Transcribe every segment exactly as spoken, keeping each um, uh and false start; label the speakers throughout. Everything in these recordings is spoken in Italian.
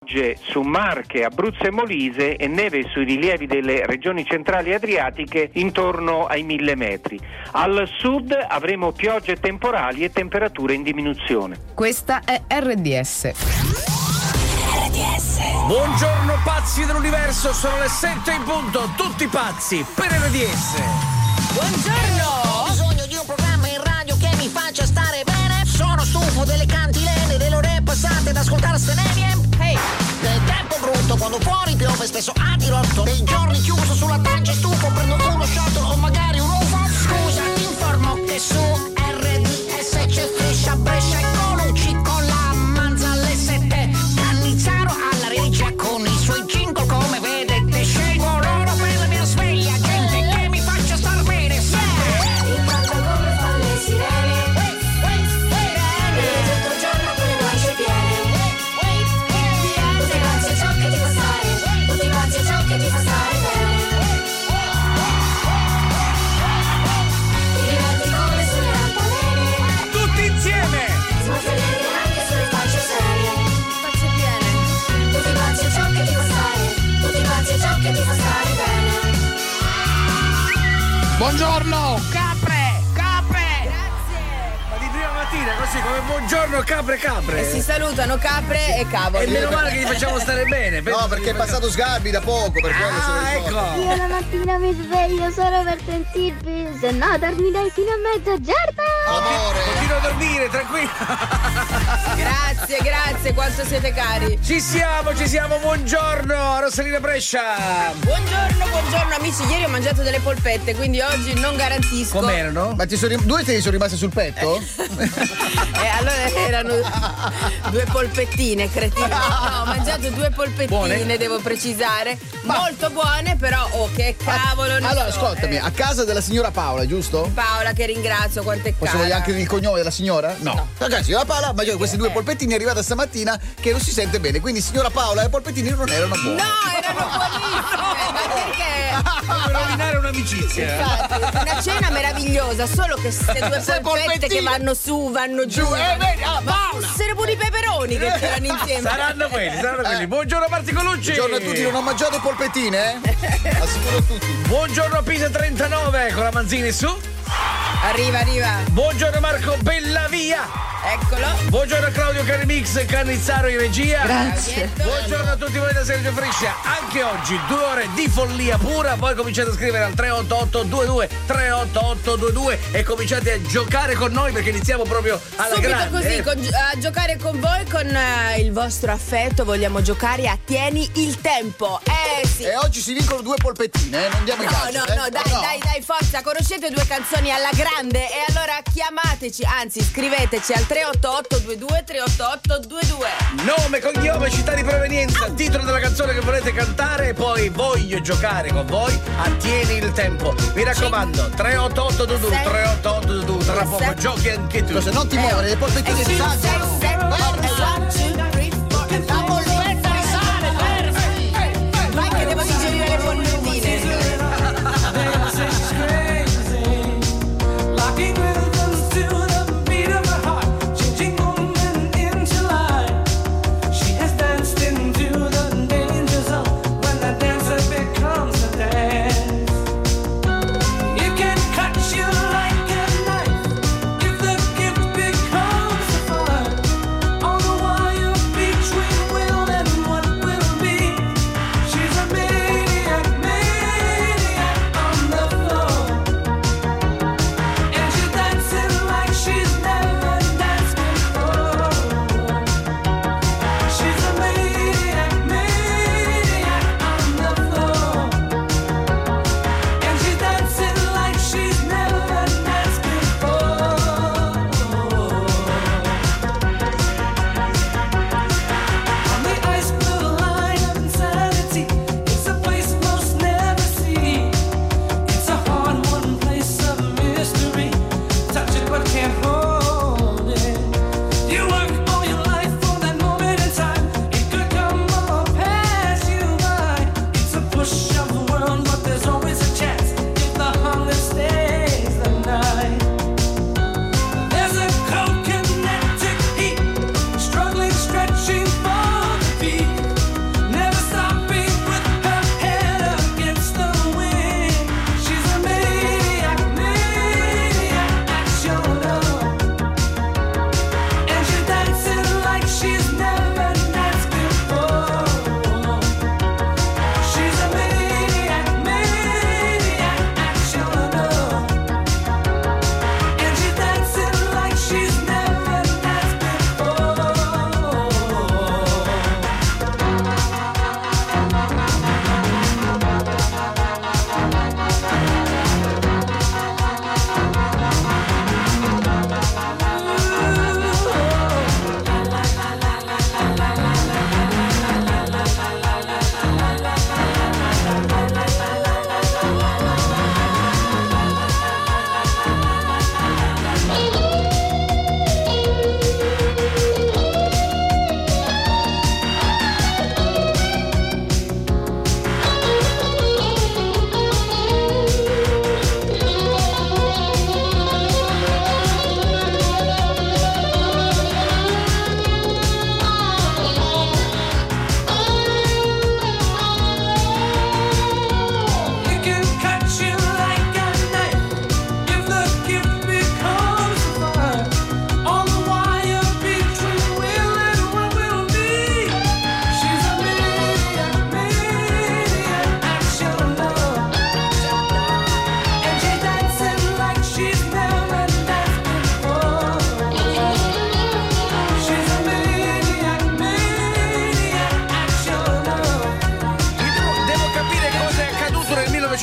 Speaker 1: su Marche, Abruzzo e Molise e neve sui rilievi delle regioni centrali adriatiche intorno ai mille metri. Al sud avremo piogge e temporali e temperature in diminuzione.
Speaker 2: Questa è R D S.
Speaker 3: R D S. Buongiorno pazzi dell'universo, sono le sette in punto, tutti pazzi per R D S.
Speaker 4: Buongiorno! Ho bisogno di un programma in radio che mi faccia stare bene. Sono stufo delle cantilene, delle ore passate ad ascoltare Stenevie. Hey. Del tempo brutto quando fuori piove spesso a dirotto. Dei giorni chiuso sulla pancia stufo, prendo uno shot o magari un U F O. Scusa, ti informo che su R D S c'è Striscia, Brescia e Colucci con la Manza alle sette. Cannizzaro alla regia con i suoi jingle, come vedete scelgo loro per la mia sveglia. Gente che mi faccia star bene, yeah! Il pantalone fa le sirene.
Speaker 3: Buongiorno capre, capre. Grazie. Ma di prima mattina così come buongiorno capre capre.
Speaker 2: E si salutano capre e cavoli.
Speaker 3: E meno male che gli facciamo stare bene.
Speaker 5: No, perché è passato Sgarbi da poco, per quello
Speaker 3: ah, ecco.
Speaker 6: Io la mattina mi sveglio solo per sentirvi, se no dormirei fino a mezzogiorno.
Speaker 5: Amore.
Speaker 3: Continua a dormire, tranquillo.
Speaker 2: Grazie, grazie, quanto siete cari.
Speaker 3: Ci siamo, ci siamo, buongiorno Rosalina Brescia.
Speaker 2: Buongiorno, buongiorno amici, ieri ho mangiato delle polpette, quindi oggi non garantisco.
Speaker 3: Com'erano?
Speaker 5: Ma ti sono rim- due te ne sono rimaste sul petto?
Speaker 2: Eh, allora erano due polpettine, cretine. No, ho mangiato due polpettine, buone? Devo precisare. Ma... molto buone, però, oh, che cavolo.
Speaker 5: Ah, allora,
Speaker 2: so.
Speaker 5: ascoltami,
Speaker 2: eh.
Speaker 5: a casa della signora Paola, giusto?
Speaker 2: Paola, che ringrazio, quanto è cara.
Speaker 5: Posso vogliare anche il cognome della signora?
Speaker 3: No.
Speaker 5: no. Ragazzi, signora Paola ha mangiato queste due polpettine, è arrivata stamattina che non si sente bene. Quindi, signora Paola, le polpettine non erano buone.
Speaker 2: No, erano buonissime. Ma perché?
Speaker 3: Per rovinare un'amicizia.
Speaker 2: Infatti, una cena meravigliosa, solo che queste due polpette
Speaker 5: polpettine
Speaker 2: che vanno su, vanno giù.
Speaker 5: Giù, eh, vedi, ah,
Speaker 2: ma fossero pure i peperoni che c'erano insieme.
Speaker 3: Saranno quelli, saranno quelli.
Speaker 5: Eh.
Speaker 3: Buongiorno Marti Colucci.
Speaker 5: Buongiorno a tutti, non ho mangiato polpettine? Eh? Assicuro a tutti.
Speaker 3: Buongiorno Pisa trentanove con la Manzini su.
Speaker 2: Arriva, arriva.
Speaker 3: Buongiorno Marco Bellavia.
Speaker 2: Eccolo.
Speaker 3: Buongiorno Claudio Carimix, Cannizzaro in regia.
Speaker 2: Grazie.
Speaker 3: Buongiorno a tutti voi da Sergio Friscia. Anche oggi due ore di follia pura. Voi cominciate a scrivere al tre otto otto due due tre otto otto due due e cominciate a giocare con noi perché iniziamo proprio alla
Speaker 2: subito
Speaker 3: grande.
Speaker 2: così,
Speaker 3: eh.
Speaker 2: con, a giocare con voi, con uh, il vostro affetto. Vogliamo giocare a Tieni il tempo. Eh sì.
Speaker 5: E oggi si vincono due polpettine, eh? Non diamo i
Speaker 2: No,
Speaker 5: cazzi,
Speaker 2: no,
Speaker 5: eh?
Speaker 2: no, dai,
Speaker 5: no.
Speaker 2: dai, dai, forza, conoscete due canzoni alla grande e allora chiamateci, anzi scriveteci al tre otto otto due due tre otto otto due due.
Speaker 3: Nome, cognome, città di provenienza, titolo della canzone che volete cantare e poi voglio giocare con voi a Tieni il tempo. Mi raccomando, tre otto otto due due tre otto otto due due, tra poco giochi anche tu.
Speaker 5: Se non ti muovere, le polpettine
Speaker 2: Eh,
Speaker 5: risalgono.
Speaker 2: sei, sette, one, two, three, four. La polpetta risale, perfetto. Vai che devo digerire le polpettine.
Speaker 7: You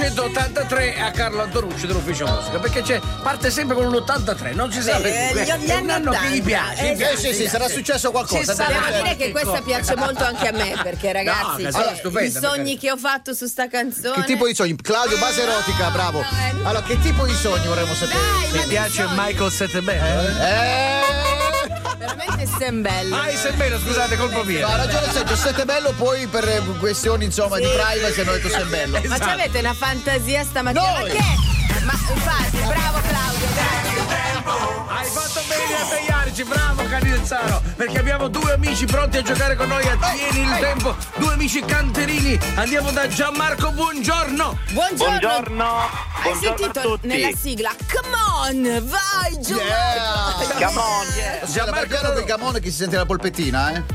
Speaker 3: millenovecentottantatré a Carlo Antonucci dell'Ufficio Musica, perché c'è, parte sempre con l'ottantatré, non si sa perché.
Speaker 2: Gli, gli
Speaker 3: è un anno che gli piace.
Speaker 2: Esatto.
Speaker 5: Sì, sì, sì, sarà successo qualcosa.
Speaker 2: Devo dire che questa piace molto anche a me, perché ragazzi,
Speaker 3: No,
Speaker 2: cioè,
Speaker 3: stupenda,
Speaker 2: i sogni
Speaker 3: perché...
Speaker 2: che ho fatto su sta canzone.
Speaker 5: Che tipo di sogni? Claudio, base erotica, bravo.
Speaker 2: no, eh, no.
Speaker 5: Allora, che tipo di sogni vorremmo sapere?
Speaker 2: Dai,
Speaker 3: Mi
Speaker 2: ma
Speaker 3: piace
Speaker 2: sogni.
Speaker 3: Michael Settebello.
Speaker 5: Eh!
Speaker 2: Veramente sembello.
Speaker 3: Ah, Sembello, scusate, colpa mia.
Speaker 5: No, ha ragione Sergio, siete bello, poi per eh, questioni insomma di privacy hanno detto sei bello.
Speaker 2: Ma
Speaker 3: Esatto.
Speaker 2: c'avete una fantasia stamattina?
Speaker 5: Noi.
Speaker 2: Ma che? Ma infatti, bravo Claudio, grazie.
Speaker 3: Hai fatto bene a tagliarci, bravo Canizzaro, perché abbiamo due amici pronti a giocare con noi a Tieni il Tempo, due amici canterini. Andiamo da Gianmarco, buongiorno.
Speaker 2: Buongiorno.
Speaker 1: Buongiorno.
Speaker 2: Hai
Speaker 1: Buongiorno
Speaker 2: sentito
Speaker 1: a tutti.
Speaker 2: nella sigla? Come on, vai giù.
Speaker 5: Yeah.
Speaker 1: Come on, yeah.
Speaker 5: Gianmarco piano del gamone che si sente la polpettina, eh?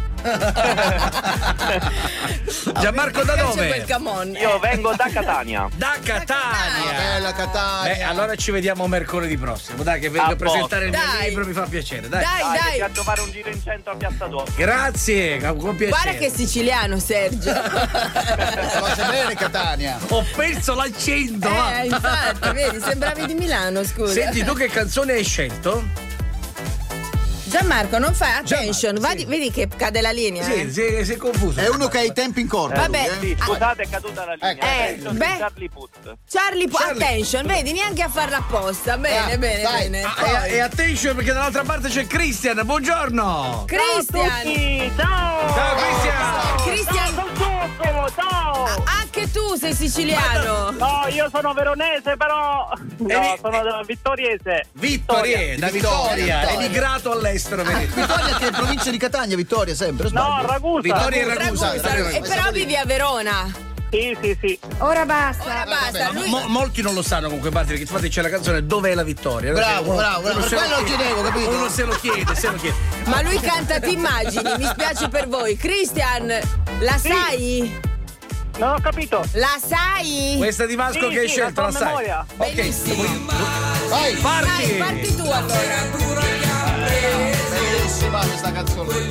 Speaker 3: Gianmarco, da
Speaker 2: C'è
Speaker 3: dove?
Speaker 2: quel come on.
Speaker 1: Io vengo da Catania.
Speaker 3: Da Catania.
Speaker 5: Bella Catania.
Speaker 3: Beh, allora ci vediamo mercoledì prossimo. Dai, che vengo
Speaker 1: A
Speaker 3: a presentare il mio
Speaker 2: Dai.
Speaker 3: libro, mi fa piacere. Dai.
Speaker 2: Dai,
Speaker 1: Dai,
Speaker 2: dai.
Speaker 1: ti faccio fare un giro in centro a Piazza Duomo.
Speaker 3: Grazie, con piacere.
Speaker 2: Guarda che è siciliano, Sergio.
Speaker 5: Conosce bene Catania.
Speaker 3: Ho perso l'accento. va.
Speaker 2: Eh, infatti, vedi, sembravi di Milano, scusa.
Speaker 3: Senti, tu che canzone hai scelto?
Speaker 2: Gianmarco, non fai attention,
Speaker 3: Gianmarco,
Speaker 2: va
Speaker 3: sì.
Speaker 2: di- vedi che cade la linea.
Speaker 3: Sì,
Speaker 2: eh?
Speaker 3: si, si è confuso.
Speaker 5: È uno che ha i tempi in corpo.
Speaker 2: Vabbè.
Speaker 5: lui, eh.
Speaker 1: Sì, scusate, è caduta la linea.
Speaker 2: Eh,
Speaker 1: Adesso
Speaker 2: beh.
Speaker 1: di Charlie Puth.
Speaker 2: Charlie, po-
Speaker 3: Charlie.
Speaker 2: attention, vedi, neanche a farla apposta. Bene,
Speaker 5: Ah,
Speaker 2: bene,
Speaker 5: dai.
Speaker 2: bene.
Speaker 3: Ah, e, e attention perché dall'altra parte c'è Christian, buongiorno!
Speaker 2: Cristian,
Speaker 1: Ciao!
Speaker 3: Ciao Christian!
Speaker 2: Cristian,
Speaker 1: Ciao, sono ciao!
Speaker 2: anche tu sei siciliano.
Speaker 1: No, io sono veronese, però. No,
Speaker 3: Emi-
Speaker 1: sono da vittoriese.
Speaker 3: Vittoria, da Vittoria,
Speaker 5: Vittoria, Vittoria.
Speaker 3: emigrato all'estero, vedi?
Speaker 5: Vittoria che è provincia di Catania, Vittoria sempre, o
Speaker 1: No,
Speaker 5: sbaglio?
Speaker 1: Ragusa.
Speaker 3: Vittoria e Ragusa.
Speaker 2: Ragusa,
Speaker 3: Ragusa.
Speaker 2: e però vivi a Verona.
Speaker 1: Sì, sì, sì.
Speaker 2: Ora basta. Ora basta.
Speaker 3: Ma
Speaker 2: Lui...
Speaker 3: mo- molti non lo sanno comunque, Patri, perché infatti c'è la canzone Dov'è la vittoria?
Speaker 5: Bravo,
Speaker 3: Uno-
Speaker 5: bravo, bravo.
Speaker 3: uno
Speaker 5: Per
Speaker 3: se lo
Speaker 5: quello lo
Speaker 3: chiede.
Speaker 5: chiedevo, capito?
Speaker 3: Uno se lo chiede, se lo chiede.
Speaker 2: Ma lui canta, ti immagini, mi spiace per voi. Cristian, la
Speaker 1: Sì.
Speaker 2: sai?
Speaker 1: Non ho capito.
Speaker 2: La sai?
Speaker 3: Questa di Vasco
Speaker 1: Sì,
Speaker 3: che hai
Speaker 1: sì,
Speaker 3: scelto,
Speaker 1: la
Speaker 3: la
Speaker 1: so a
Speaker 3: sai?
Speaker 1: memoria.
Speaker 3: Ok,
Speaker 2: Benissimo.
Speaker 5: Vai!
Speaker 3: parti!
Speaker 2: Vai, parti tu allora.
Speaker 5: Bellissima questa canzone.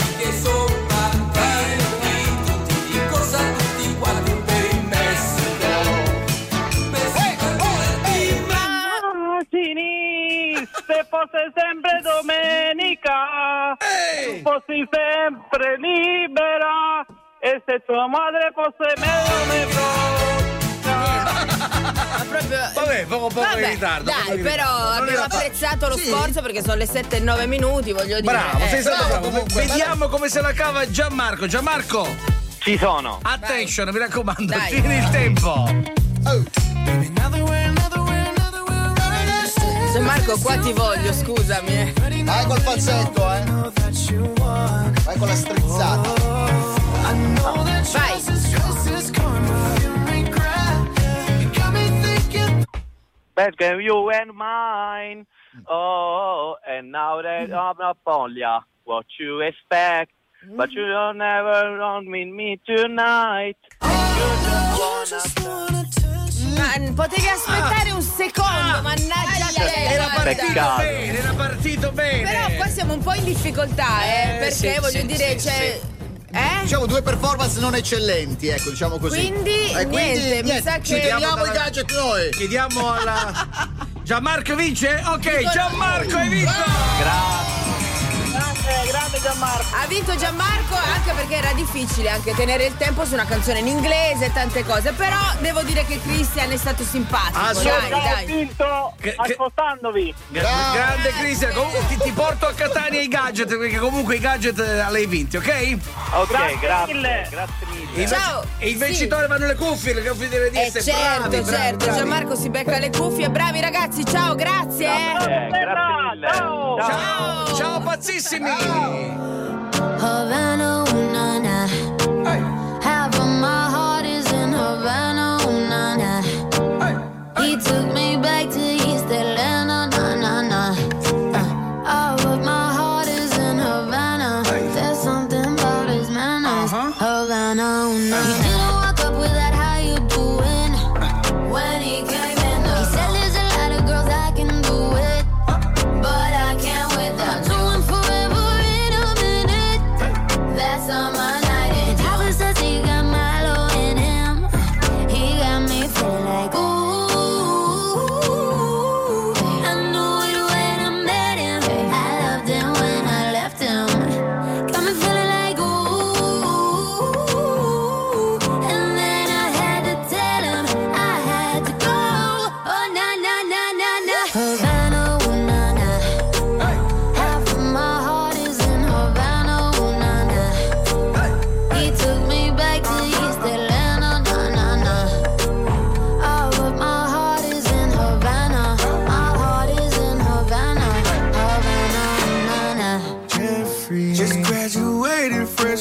Speaker 1: Immagini se fosse sempre domenica,
Speaker 3: Ehi!
Speaker 1: fossi sempre libera e se tua madre fosse me
Speaker 2: Ma proprio...
Speaker 3: Vabbè, poco poco
Speaker 2: Vabbè,
Speaker 3: in ritardo. poco
Speaker 2: dai,
Speaker 3: in
Speaker 2: però
Speaker 3: ritardo. Non
Speaker 2: abbiamo
Speaker 3: era-
Speaker 2: apprezzato lo
Speaker 5: Sì.
Speaker 2: sforzo perché sono le sette e nove minuti, voglio dire.
Speaker 3: Bravo,
Speaker 2: Eh.
Speaker 3: sei stato
Speaker 5: bravo
Speaker 3: bravo.
Speaker 5: comunque,
Speaker 3: Vediamo come se la cava Gianmarco. Gianmarco,
Speaker 1: Ci sono.
Speaker 3: attention, mi raccomando,
Speaker 2: Dai.
Speaker 3: tieni il tempo.
Speaker 5: Oh.
Speaker 2: Gianmarco, qua ti voglio, scusami. eh.
Speaker 5: Vai col falsetto, eh. Vai con la strizzata.
Speaker 2: Vai.
Speaker 1: Perché you and mine. Oh, and now that I'm not foglia. What you expect? But you don't never want with me tonight.
Speaker 2: Ma potevi aspettare un secondo, mannaggia te.
Speaker 3: Era
Speaker 2: guarda.
Speaker 3: partito
Speaker 1: Peccato.
Speaker 3: bene, era partito bene.
Speaker 2: Però qua siamo un po' in difficoltà, eh,
Speaker 3: Eh,
Speaker 2: perché
Speaker 3: sì,
Speaker 2: voglio
Speaker 3: sì,
Speaker 2: dire,
Speaker 3: sì,
Speaker 2: c'è... Eh?
Speaker 5: Diciamo due performance non eccellenti, ecco, diciamo così.
Speaker 2: Quindi,
Speaker 5: Eh,
Speaker 2: niente, mi sa
Speaker 5: ci
Speaker 2: che-
Speaker 5: teniamo i gadget noi.
Speaker 3: Chiediamo alla. Gianmarco vince? Ok, Gianmarco hai vinto!
Speaker 1: Grande, grande Gianmarco.
Speaker 2: Ha vinto Gianmarco anche perché era difficile anche tenere il tempo su una canzone in inglese e tante cose, però devo dire che Christian è stato simpatico,
Speaker 3: Ah,
Speaker 2: dai,
Speaker 3: so-
Speaker 1: Ho
Speaker 2: dai.
Speaker 1: vinto
Speaker 3: Che- che-
Speaker 1: ascoltandovi.
Speaker 3: Gra- Grande Cristian, comunque ti, ti porto a Catania i gadget perché comunque i gadget eh, li hai vinti, ok?
Speaker 1: Ok,
Speaker 2: Grazie
Speaker 1: grazie.
Speaker 2: mille.
Speaker 1: Grazie mille.
Speaker 3: E invece-
Speaker 2: Ciao.
Speaker 3: E i
Speaker 2: Sì.
Speaker 3: vincitori vanno le cuffie, le cuffie delle
Speaker 2: Eh
Speaker 3: disse.
Speaker 2: certo,
Speaker 3: bravi, bravi,
Speaker 2: certo,
Speaker 3: bravi.
Speaker 2: Gianmarco si becca le cuffie, bravi ragazzi, ciao, grazie. eh.
Speaker 1: Eh, grazie mille.
Speaker 2: Ciao.
Speaker 1: Ciao.
Speaker 3: Ciao, ciao pazzissimi!
Speaker 7: Havana, ooh, na, na. Half of my heart is in Havana, ooh, na, na. He took me back to East Atlanta, na, na, na. Uh, all of my heart is in Havana. There's something about his manners. Havana, ooh, na. He didn't walk up with that, how you doing? When he came in, he said there's a lot of girls that can do it, but I can't without doing forever in a minute. That's on my night. And Tyler says he got Milo in him. He got me feeling like ooh.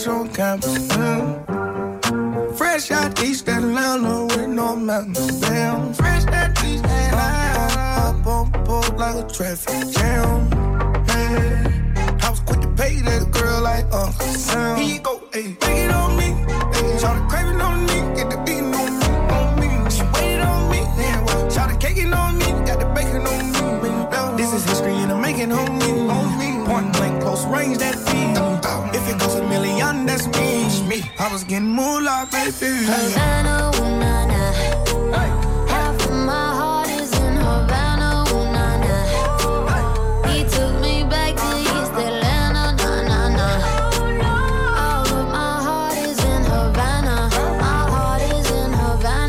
Speaker 8: fresh on campus. Mm. Fresh out East Atlanta with no mountains. Damn, fresh out East Atlanta. Up on board like a traffic jam. Man, I was quick to pay that girl like Uncle Sam. Here you go, ayy, take it on me. Ayy, shout the craving on me, get the beating on me, on me. She waited on me, yeah, well, shout the caking on me, got the bacon on me. This is history and I'm making on me, on me. Point blank, close range, that feed. If it goes a million, that's me. me. I was getting moolah, baby.
Speaker 7: Havana, ooh, nah, nah. Hey. Half of my heart is in Havana, ooh, nah, nah. He took me back to East Atlanta, nah, nah, nah. All of my heart is in Havana. My heart is in Havana.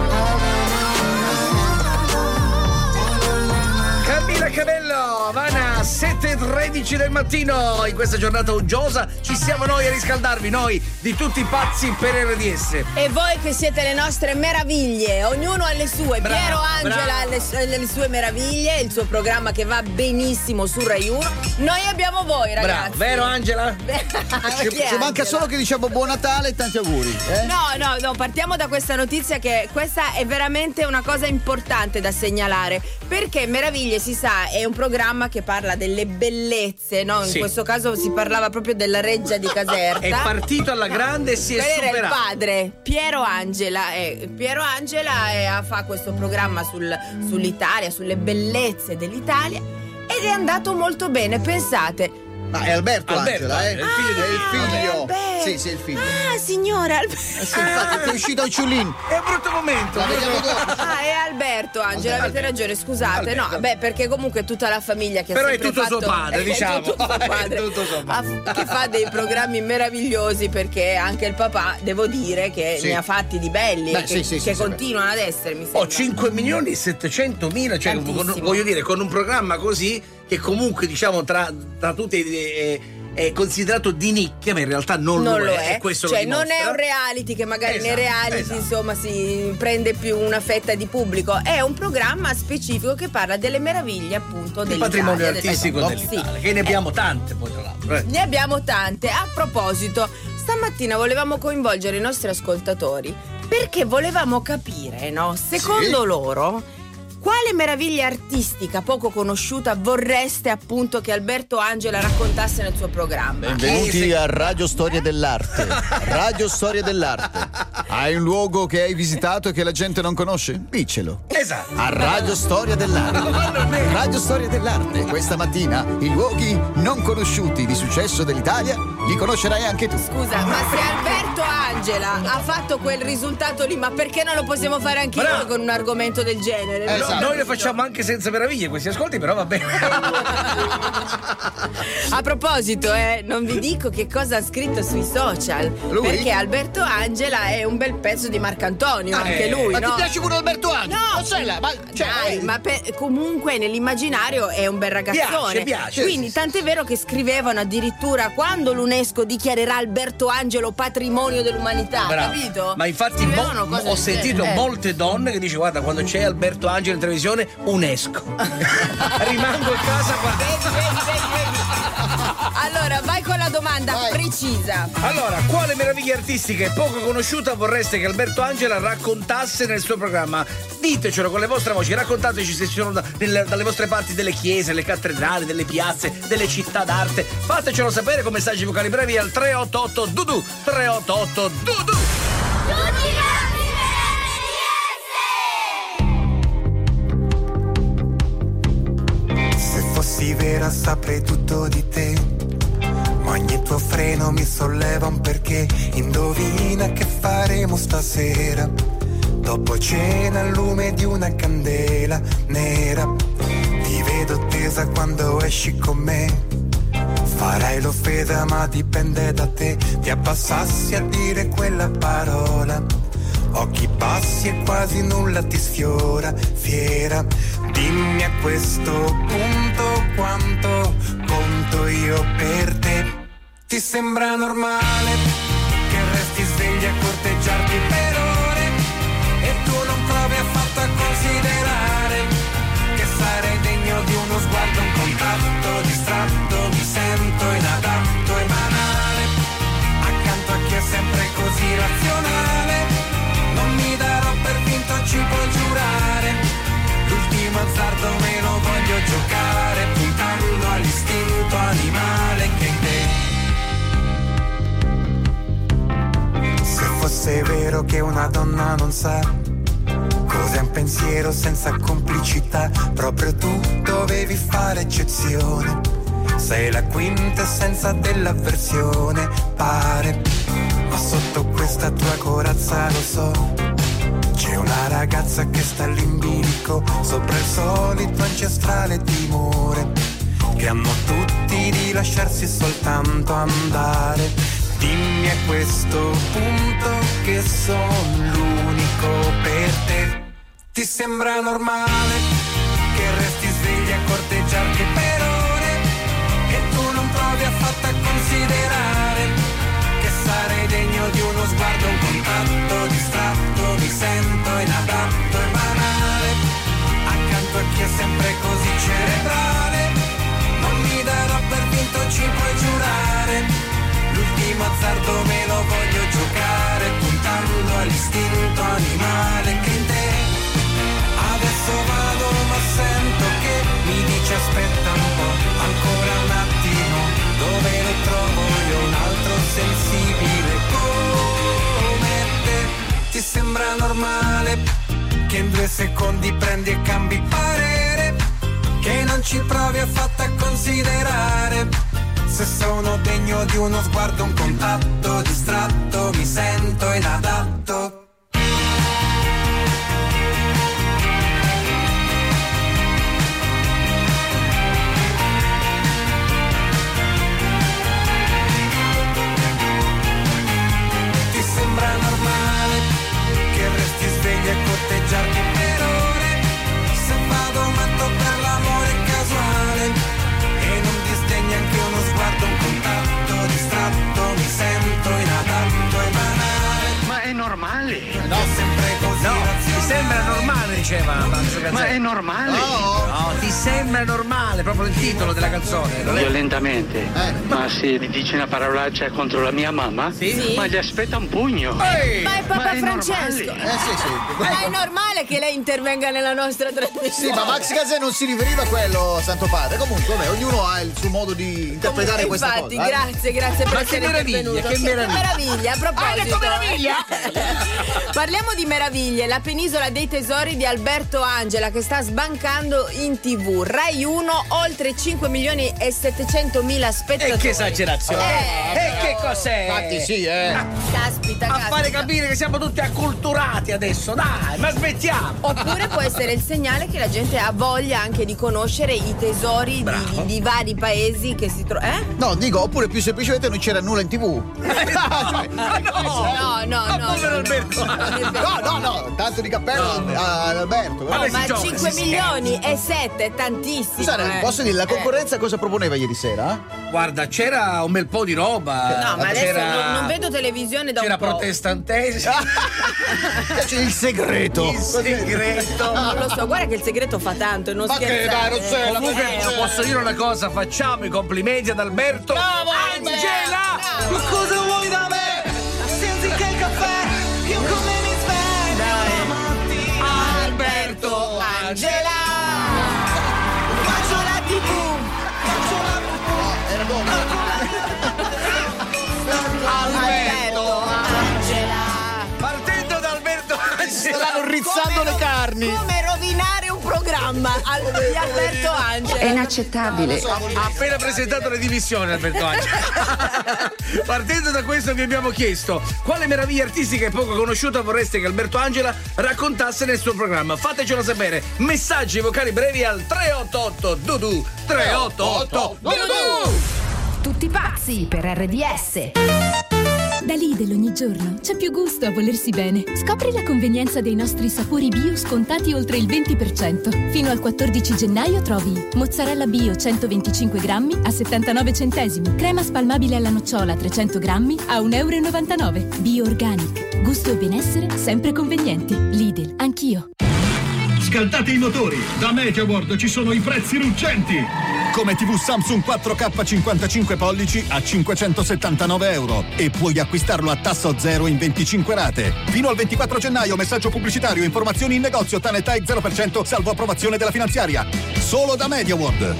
Speaker 3: Camilla Cabello, Havana, sette e tredici del mattino. In questa giornata uggiosa ci siamo noi a riscaldarvi, noi di tutti i pazzi per R D S.
Speaker 2: E voi che siete le nostre meraviglie, ognuno ha le sue.
Speaker 3: Bravo,
Speaker 2: Piero Angela ha le, le sue meraviglie, il suo programma che va benissimo su Rai uno. Noi abbiamo voi, ragazzi.
Speaker 3: Bravo, vero Angela?
Speaker 5: Ci, ci manca solo che diciamo buon Natale e tanti auguri. Eh?
Speaker 2: No, no, no, partiamo da questa notizia, che questa è veramente una cosa importante da segnalare, perché Meraviglie, si sa, è un programma che parla delle bellezze, no? In
Speaker 3: sì.
Speaker 2: questo caso si parlava proprio della reggia di Caserta.
Speaker 3: È partito alla grande e si è
Speaker 2: Quello
Speaker 3: superato.
Speaker 2: era il padre, Piero Angela. Eh, Piero Angela eh, fa questo programma sul, sull'Italia, sulle bellezze dell'Italia, ed è andato molto bene, pensate.
Speaker 5: Ma è Alberto,
Speaker 3: Alberto
Speaker 5: Angela, eh?
Speaker 3: è il figlio di
Speaker 5: È il figlio.
Speaker 2: Alberto.
Speaker 5: Sì, sì, è il figlio.
Speaker 2: Ah, signora Alberto.
Speaker 5: Eh sì, infatti è uscito un ciulin.
Speaker 3: È un brutto momento.
Speaker 5: La vediamo dopo.
Speaker 2: Ah, è Alberto, Angela, avete ragione, scusate.
Speaker 3: Alberto.
Speaker 2: No, beh, perché comunque tutta la famiglia che
Speaker 3: Però
Speaker 2: ha
Speaker 3: è
Speaker 2: sempre
Speaker 3: tutto
Speaker 2: fatto,
Speaker 3: suo padre,
Speaker 2: è
Speaker 3: diciamo.
Speaker 2: tutto suo padre,
Speaker 3: È tutto suo padre.
Speaker 2: ha- che fa dei programmi meravigliosi, perché anche il papà, devo dire, che
Speaker 5: Sì.
Speaker 2: ne ha fatti di belli,
Speaker 5: Beh,
Speaker 2: che,
Speaker 5: sì, sì,
Speaker 2: che
Speaker 5: sì,
Speaker 2: continuano ad essere, mi sembra.
Speaker 3: Ho cinque milioni e settecentomila, cioè
Speaker 2: Tantissimo.
Speaker 3: con- voglio dire, con un programma così che comunque diciamo tra, tra tutti è, è considerato di nicchia, ma in realtà non,
Speaker 2: Non lo
Speaker 3: è,
Speaker 2: è,
Speaker 3: questo
Speaker 2: cioè
Speaker 3: lo
Speaker 2: non
Speaker 3: dimostra.
Speaker 2: è un reality che magari
Speaker 3: Esatto,
Speaker 2: nei reality
Speaker 3: esatto.
Speaker 2: insomma si prende più una fetta di pubblico, è un programma specifico che parla delle meraviglie appunto
Speaker 3: Il
Speaker 2: dell'Italia,
Speaker 3: patrimonio
Speaker 2: del-
Speaker 3: artistico
Speaker 2: esatto,
Speaker 3: dell'Italia,
Speaker 2: sì.
Speaker 3: che ne abbiamo tante poi tra l'altro. eh.
Speaker 2: Ne abbiamo tante. A proposito, stamattina volevamo coinvolgere i nostri ascoltatori perché volevamo capire, no? Secondo
Speaker 5: Sì.
Speaker 2: loro, quale meraviglia artistica poco conosciuta vorreste appunto che Alberto Angela raccontasse nel suo programma?
Speaker 5: Benvenuti a Radio Storia dell'Arte. Radio Storia dell'Arte. Hai un luogo che hai visitato e che la gente non conosce? Dicelo.
Speaker 3: Esatto.
Speaker 5: A Radio Storia dell'Arte. Radio Storia dell'Arte. Questa mattina i luoghi non conosciuti di successo dell'Italia li conoscerai anche tu.
Speaker 2: Scusa, ma se Alberto Angela ha fatto quel risultato lì, ma perché non lo possiamo fare anche
Speaker 3: Bravo.
Speaker 2: noi con un argomento del genere?
Speaker 5: Esatto.
Speaker 3: No, noi le facciamo anche senza meraviglie questi ascolti, però va bene.
Speaker 2: A proposito, eh, non vi dico che cosa ha scritto sui social.
Speaker 5: Lui?
Speaker 2: Perché Alberto Angela è un bel pezzo di Marcantonio,
Speaker 3: Ah,
Speaker 2: anche
Speaker 3: eh,
Speaker 2: lui,
Speaker 5: Ma
Speaker 2: no?
Speaker 5: ti piace pure Alberto Angela?
Speaker 2: No,
Speaker 5: Non sei là, ma, cioè,
Speaker 2: dai,
Speaker 5: eh,
Speaker 2: ma per- comunque nell'immaginario è un bel ragazzone.
Speaker 3: Piace, piace,
Speaker 2: Quindi
Speaker 3: sì, sì.
Speaker 2: tant'è vero che scrivevano addirittura quando l'UNESCO dichiarerà Alberto Angelo patrimonio dell'umanità,
Speaker 3: Bravo.
Speaker 2: capito?
Speaker 3: Ma infatti mo-
Speaker 2: Scrivevano cose
Speaker 3: ho
Speaker 2: del
Speaker 3: sentito
Speaker 2: genere. Eh.
Speaker 3: molte donne che dicono: guarda, quando c'è Alberto Angela in televisione unesco. Rimango a casa a guardare.
Speaker 2: Vedi, vedi, vedi, vedi. Allora, vai con la domanda
Speaker 5: Vai.
Speaker 2: precisa.
Speaker 3: Allora, quale meraviglia artistica poco conosciuta vorreste che Alberto Angela raccontasse nel suo programma? Ditecelo con le vostre voci, raccontateci se ci sono da- nel- dalle vostre parti delle chiese, le cattedrali, delle piazze, delle città d'arte. Fatecelo sapere con messaggi vocali brevi al tre otto otto Dudu tre otto otto Dudu.
Speaker 8: Se fossi vera saprei tutto di te, ma ogni tuo freno mi solleva un perché. Indovina che faremo stasera, dopo cena al lume di una candela nera. Ti vedo tesa quando esci con me, farai l'offesa ma dipende da te. Ti abbassassi a dire quella parola, occhi bassi e quasi nulla ti sfiora, fiera. Dimmi a questo punto quanto conto io per te. Ti sembra normale che resti svegli a corteggiarti per ore e tu non provi affatto a considerare che sarei degno di uno sguardo, un contatto distratto. Mi sento inadatto e banale a giocare, puntando all'istinto animale che in te. Se fosse vero che una donna non sa cos'è un pensiero senza complicità, proprio tu dovevi fare eccezione. Sei la quintessenza dell'avversione, pare. Ma sotto questa tua corazza lo so, c'è una ragazza che sta lì in bilico, sopra il solito ancestrale timore che hanno tutti di lasciarsi soltanto andare. Dimmi a questo punto che sono l'unico per te. Ti sembra normale che resti svegli a corteggiarti per ore e tu non provi affatto a considerare che sarei degno di uno sguardo, un contatto distratto, mi sento inadatto e banale accanto a chi è sempre così cerebrale. Non mi darò per vinto, ci puoi giurare, l'ultimo azzardo me lo voglio giocare, puntando all'istinto animale che in te. Adesso vado ma sento che mi dice aspetta un po', ancora un attimo, dove lo trovo io un altro sensibile come te. Ti sembra normale che in due secondi prendi e cambi parere, che non ci provi affatto a considerare se sono degno di uno sguardo, un contatto distratto, mi sento inadatto. Ti sembra normale che resti svegli a corteggiarti per ore, se vado matto per l'amore casuale e non disdegni anche uno sguardo, un contatto distratto, mi sento inadatto e banale.
Speaker 9: Ma è normale?
Speaker 3: No,
Speaker 8: sempre così
Speaker 3: no,
Speaker 8: razionale.
Speaker 3: ti sembra normale, diceva Marzio Gazzè.
Speaker 9: Ma è normale?
Speaker 3: No, no, ti sembra normale, proprio il titolo della canzone. Non è...
Speaker 9: Violentamente.
Speaker 3: Eh.
Speaker 9: Ma se dice una parolaccia contro la mia mamma,
Speaker 3: Sì?
Speaker 9: ma gli aspetta un pugno.
Speaker 3: Ehi!
Speaker 2: Ma è Papa
Speaker 9: Ma è
Speaker 2: Francesco.
Speaker 9: normale?
Speaker 5: Eh sì, sì.
Speaker 2: Ma è normale che lei intervenga nella nostra
Speaker 5: Sì,
Speaker 2: trasmissione.
Speaker 5: ma Max Gazzè non si riferiva a quello, Santo Padre. Comunque, vabbè, ognuno ha il suo modo di interpretare questa
Speaker 2: Infatti,
Speaker 5: cosa. eh.
Speaker 2: grazie, grazie per
Speaker 3: Ma
Speaker 2: essere
Speaker 3: che meraviglia,
Speaker 2: intervenuto.
Speaker 3: che meraviglia.
Speaker 2: meraviglia, a proposito.
Speaker 3: Hai detto meraviglia?
Speaker 2: Parliamo di meraviglie, la penisola dei tesori di Alberto Angela che sta sbancando in tivù. Rai uno, oltre cinque milioni e settecentomila spettatori.
Speaker 3: E che esagerazione!
Speaker 2: Eh.
Speaker 3: E che cos'è?
Speaker 5: Infatti sì, eh.
Speaker 2: Caspita,
Speaker 3: A
Speaker 2: caspita.
Speaker 3: fare capire che siamo tutti acculturati adesso, dai, ma smettiamo!
Speaker 2: Oppure può essere il segnale che la gente ha voglia anche di conoscere i tesori di,
Speaker 3: Bravo.
Speaker 2: di vari paesi che si trovano. Eh?
Speaker 5: No, dico, oppure più semplicemente non c'era nulla in tivù.
Speaker 3: Ah, no!
Speaker 2: No, no,
Speaker 3: Ma
Speaker 2: no.
Speaker 3: povero
Speaker 2: no,
Speaker 3: Alberto!
Speaker 2: no, non è vero.
Speaker 5: No, no, no, tanto di cappello
Speaker 3: No.
Speaker 5: ad Alberto.
Speaker 3: Vabbè,
Speaker 5: no?
Speaker 3: si
Speaker 2: Ma
Speaker 3: gioca,
Speaker 2: cinque
Speaker 3: si
Speaker 2: milioni e sette è tantissimo.
Speaker 5: Scusate,
Speaker 2: eh.
Speaker 5: posso dire, la
Speaker 2: Eh.
Speaker 5: concorrenza cosa proponeva ieri sera?
Speaker 3: Guarda, c'era un bel po' di roba.
Speaker 2: No, ma adesso
Speaker 3: c'era,
Speaker 2: non, non vedo televisione da
Speaker 3: c'era
Speaker 2: un po'.
Speaker 3: protestantesimo.
Speaker 5: C'è il segreto.
Speaker 3: Il segreto.
Speaker 2: Non lo so, guarda che il segreto fa tanto, non
Speaker 5: Ma che
Speaker 2: scherzare.
Speaker 5: dai, non sei la
Speaker 3: Comunque
Speaker 5: Eh,
Speaker 3: posso dire una cosa, facciamo i complimenti ad Alberto.
Speaker 5: Bravo,
Speaker 3: Angela!
Speaker 2: Bravo.
Speaker 8: Ma cosa vuoi da me? Senza che il caffè, io come mi sveglio la mattina.
Speaker 3: Alberto
Speaker 2: Angela! Faccio la tivù!
Speaker 5: Era
Speaker 2: Alberto Angela!
Speaker 3: Partendo da Alberto Angela.
Speaker 5: Stanno rizzando le carni.
Speaker 2: Come rovinare un programma al- di Alberto Angela?
Speaker 10: È inaccettabile.
Speaker 3: Ha appena presentato le dimissioni Alberto Angela. Partendo da questo vi abbiamo chiesto quale meraviglia artistica e poco conosciuta vorreste che Alberto Angela raccontasse nel suo programma. Fatecelo sapere. Messaggi vocali brevi al tre otto otto Dudu tre otto otto Dudu.
Speaker 10: Tutti pazzi per R D S.
Speaker 11: Da Lidl ogni giorno c'è più gusto a volersi bene. Scopri la convenienza dei nostri sapori bio scontati oltre il venti per cento. Fino al quattordici gennaio trovi mozzarella bio centoventicinque grammi a settantanove centesimi, crema spalmabile alla nocciola trecento grammi a un euro e novantanove. Bio Organic. Gusto e benessere sempre convenienti. Lidl, anch'io.
Speaker 12: Scaldate i motori! Da MediaWorld ci sono i prezzi ruggenti! come tivù Samsung quattro K cinquantacinque pollici a cinquecentosettantanove euro e puoi acquistarlo a tasso zero in venticinque rate. Fino al ventiquattro gennaio, messaggio pubblicitario, informazioni in negozio, Tanetai zero per cento, salvo approvazione della finanziaria. Solo da MediaWorld.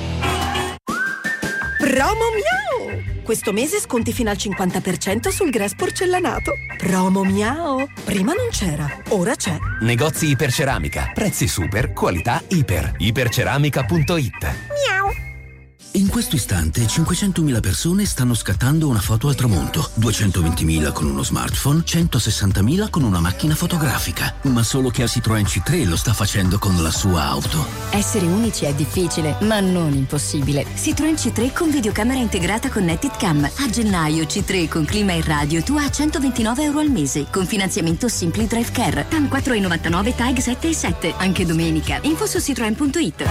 Speaker 13: Promo Miao! Questo mese sconti fino al cinquanta per cento sul Grès porcellanato. Promo Miao! Prima non c'era, ora c'è.
Speaker 14: Negozi Iperceramica. Prezzi super, qualità iper. iperceramica punto it.
Speaker 13: Miao!
Speaker 15: In questo istante cinquecentomila persone stanno scattando una foto al tramonto, duecentoventimila con uno smartphone, centosessantamila con una macchina fotografica. Ma solo che a Citroën C tre lo sta facendo con la sua auto.
Speaker 16: Essere unici è difficile, ma non impossibile. Citroën C tre con videocamera integrata Connected Cam. A gennaio C tre con clima e radio tu a centoventinove euro al mese, con finanziamento Simply Drive Care. T A M quattro virgola novantanove, T A G sette virgola sette. Anche domenica. Info su citroen punto it.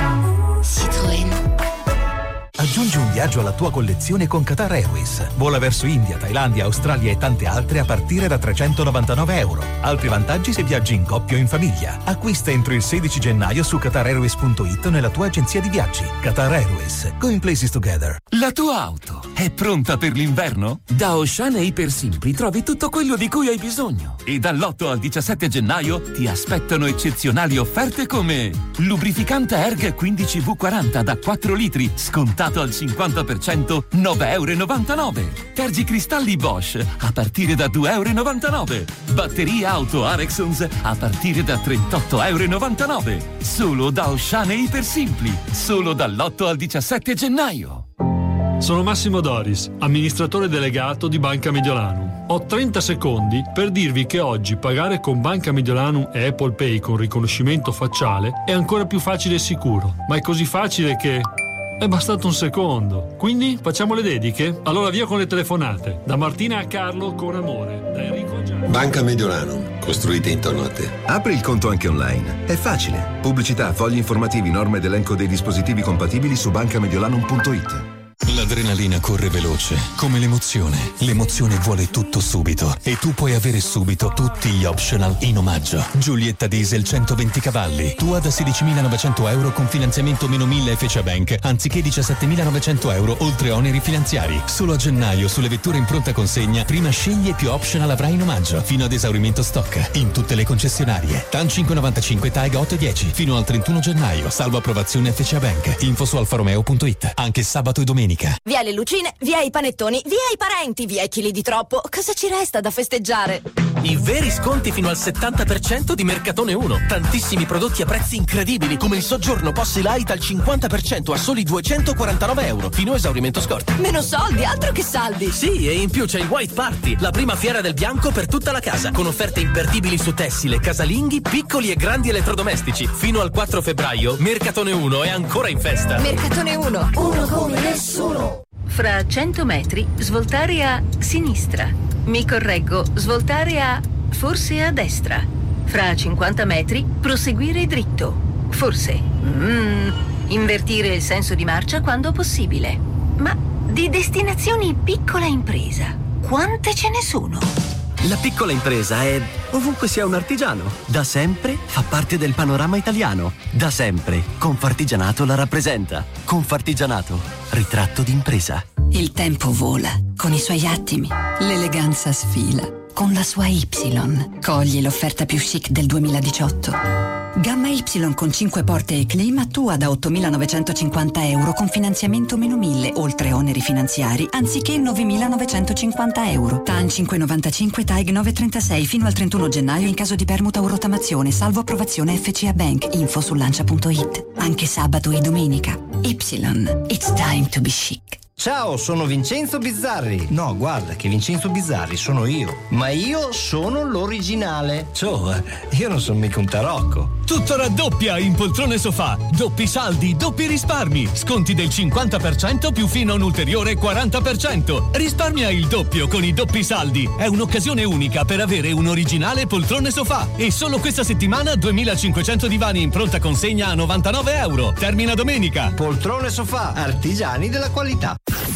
Speaker 16: Citroën.
Speaker 17: Aggiungi un viaggio alla tua collezione con Qatar Airways. Vola verso India, Thailandia, Australia e tante altre a partire da trecentonovantanove euro. Altri vantaggi se viaggi in coppia o in famiglia. Acquista entro il sedici gennaio su qatar airways punto it nella tua agenzia di viaggi. Qatar Airways. Going places together.
Speaker 18: La tua auto è pronta per l'inverno? Da Ocean e Iper Simpli trovi tutto quello di cui hai bisogno. E dall'otto al diciassette gennaio ti aspettano eccezionali offerte come lubrificante Erg quindici V quaranta da quattro litri, scontato al cinquanta per cento, nove virgola novantanove euro. Tergicristalli Bosch a partire da due virgola novantanove euro. Batterie auto Arexons a partire da trentotto virgola novantanove euro. Solo da Ocean e Iper Simpli. Solo dall'otto al diciassette gennaio.
Speaker 19: Sono Massimo Doris, amministratore delegato di Banca Mediolanum. Ho trenta secondi per dirvi che oggi pagare con Banca Mediolanum e Apple Pay con riconoscimento facciale è ancora più facile e sicuro, ma è così facile che è bastato un secondo. Quindi facciamo le dediche? Allora via con le telefonate. Da Martina a Carlo con amore. Da Enrico a Gianni.
Speaker 20: Banca Mediolanum, costruite intorno a te.
Speaker 21: Apri il conto anche online. È facile. Pubblicità, fogli informativi, norme ed elenco dei dispositivi compatibili su banca mediolanum punto it.
Speaker 22: L'adrenalina corre veloce, come l'emozione. L'emozione vuole tutto subito e tu puoi avere subito tutti gli optional in omaggio. Giulietta Diesel centoventi cavalli, tua da sedicimilanovecento euro con finanziamento meno mille F C A Bank, anziché diciassettemilanovecento euro oltre oneri finanziari. Solo a gennaio sulle vetture in pronta consegna, prima scegli e più optional avrai in omaggio, fino ad esaurimento stock, in tutte le concessionarie. T A N cinque virgola novantacinque, T A G otto e dieci, fino al trentuno gennaio, salvo approvazione F C A Bank. Info su alfa romeo punto it, anche sabato e domenica.
Speaker 13: Via le lucine, via i panettoni, via i parenti, via i chili di troppo. Cosa ci resta da festeggiare?
Speaker 23: I veri sconti fino al settanta per cento di Mercatone uno. Tantissimi prodotti a prezzi incredibili, come il soggiorno Possi Light al cinquanta per cento a soli duecentoquarantanove euro, fino a esaurimento scorte.
Speaker 13: Meno soldi, altro che saldi.
Speaker 23: Sì, e in più c'è il White Party, la prima fiera del bianco per tutta la casa, con offerte imperdibili su tessile, casalinghi, piccoli e grandi elettrodomestici. Fino al quattro febbraio, Mercatone uno è ancora in festa.
Speaker 13: Mercatone uno, uno come nessuno.
Speaker 16: Fra cento metri, svoltare a sinistra. Mi correggo, svoltare a forse a destra. Fra cinquanta metri, proseguire dritto. Forse. Mm, invertire il senso di marcia quando possibile. Ma di destinazioni piccola impresa, quante ce ne sono?
Speaker 23: La piccola impresa è ovunque sia un artigiano. Da sempre fa parte del panorama italiano. Da sempre Confartigianato la rappresenta. Confartigianato, ritratto d'impresa.
Speaker 16: Il tempo vola, con i suoi attimi. L'eleganza sfila, con la sua Y. Cogli l'offerta più chic del duemiladiciotto. Gamma Y con cinque porte e clima tua da ottomilanovecentocinquanta euro con finanziamento meno mille, oltre oneri finanziari, anziché novemilanovecentocinquanta euro. T A N cinque virgola novantacinque, T A G nove virgola trentasei fino al trentuno gennaio in caso di permuta o rottamazione, salvo approvazione F C A Bank. Info su lancia punto it. Anche sabato e domenica. Y. It's time to be chic.
Speaker 24: Ciao, sono Vincenzo Bizzarri. No, guarda che Vincenzo Bizzarri sono io. Ma io sono l'originale. Ciao, io non sono mica un tarocco.
Speaker 25: Tutto raddoppia in poltrone sofà. Doppi saldi, doppi risparmi. Sconti del cinquanta per cento più fino a un ulteriore quaranta per cento. Risparmia il doppio con i doppi saldi. È un'occasione unica per avere un originale poltrone sofà. E solo questa settimana duemilacinquecento divani in pronta consegna a novantanove euro. Termina domenica.
Speaker 24: Poltrone sofà, artigiani della qualità.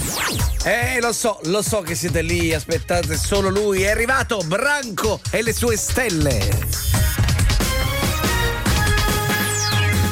Speaker 3: Eh, lo so, lo so che siete lì, aspettate solo lui. È arrivato Branco e le sue stelle.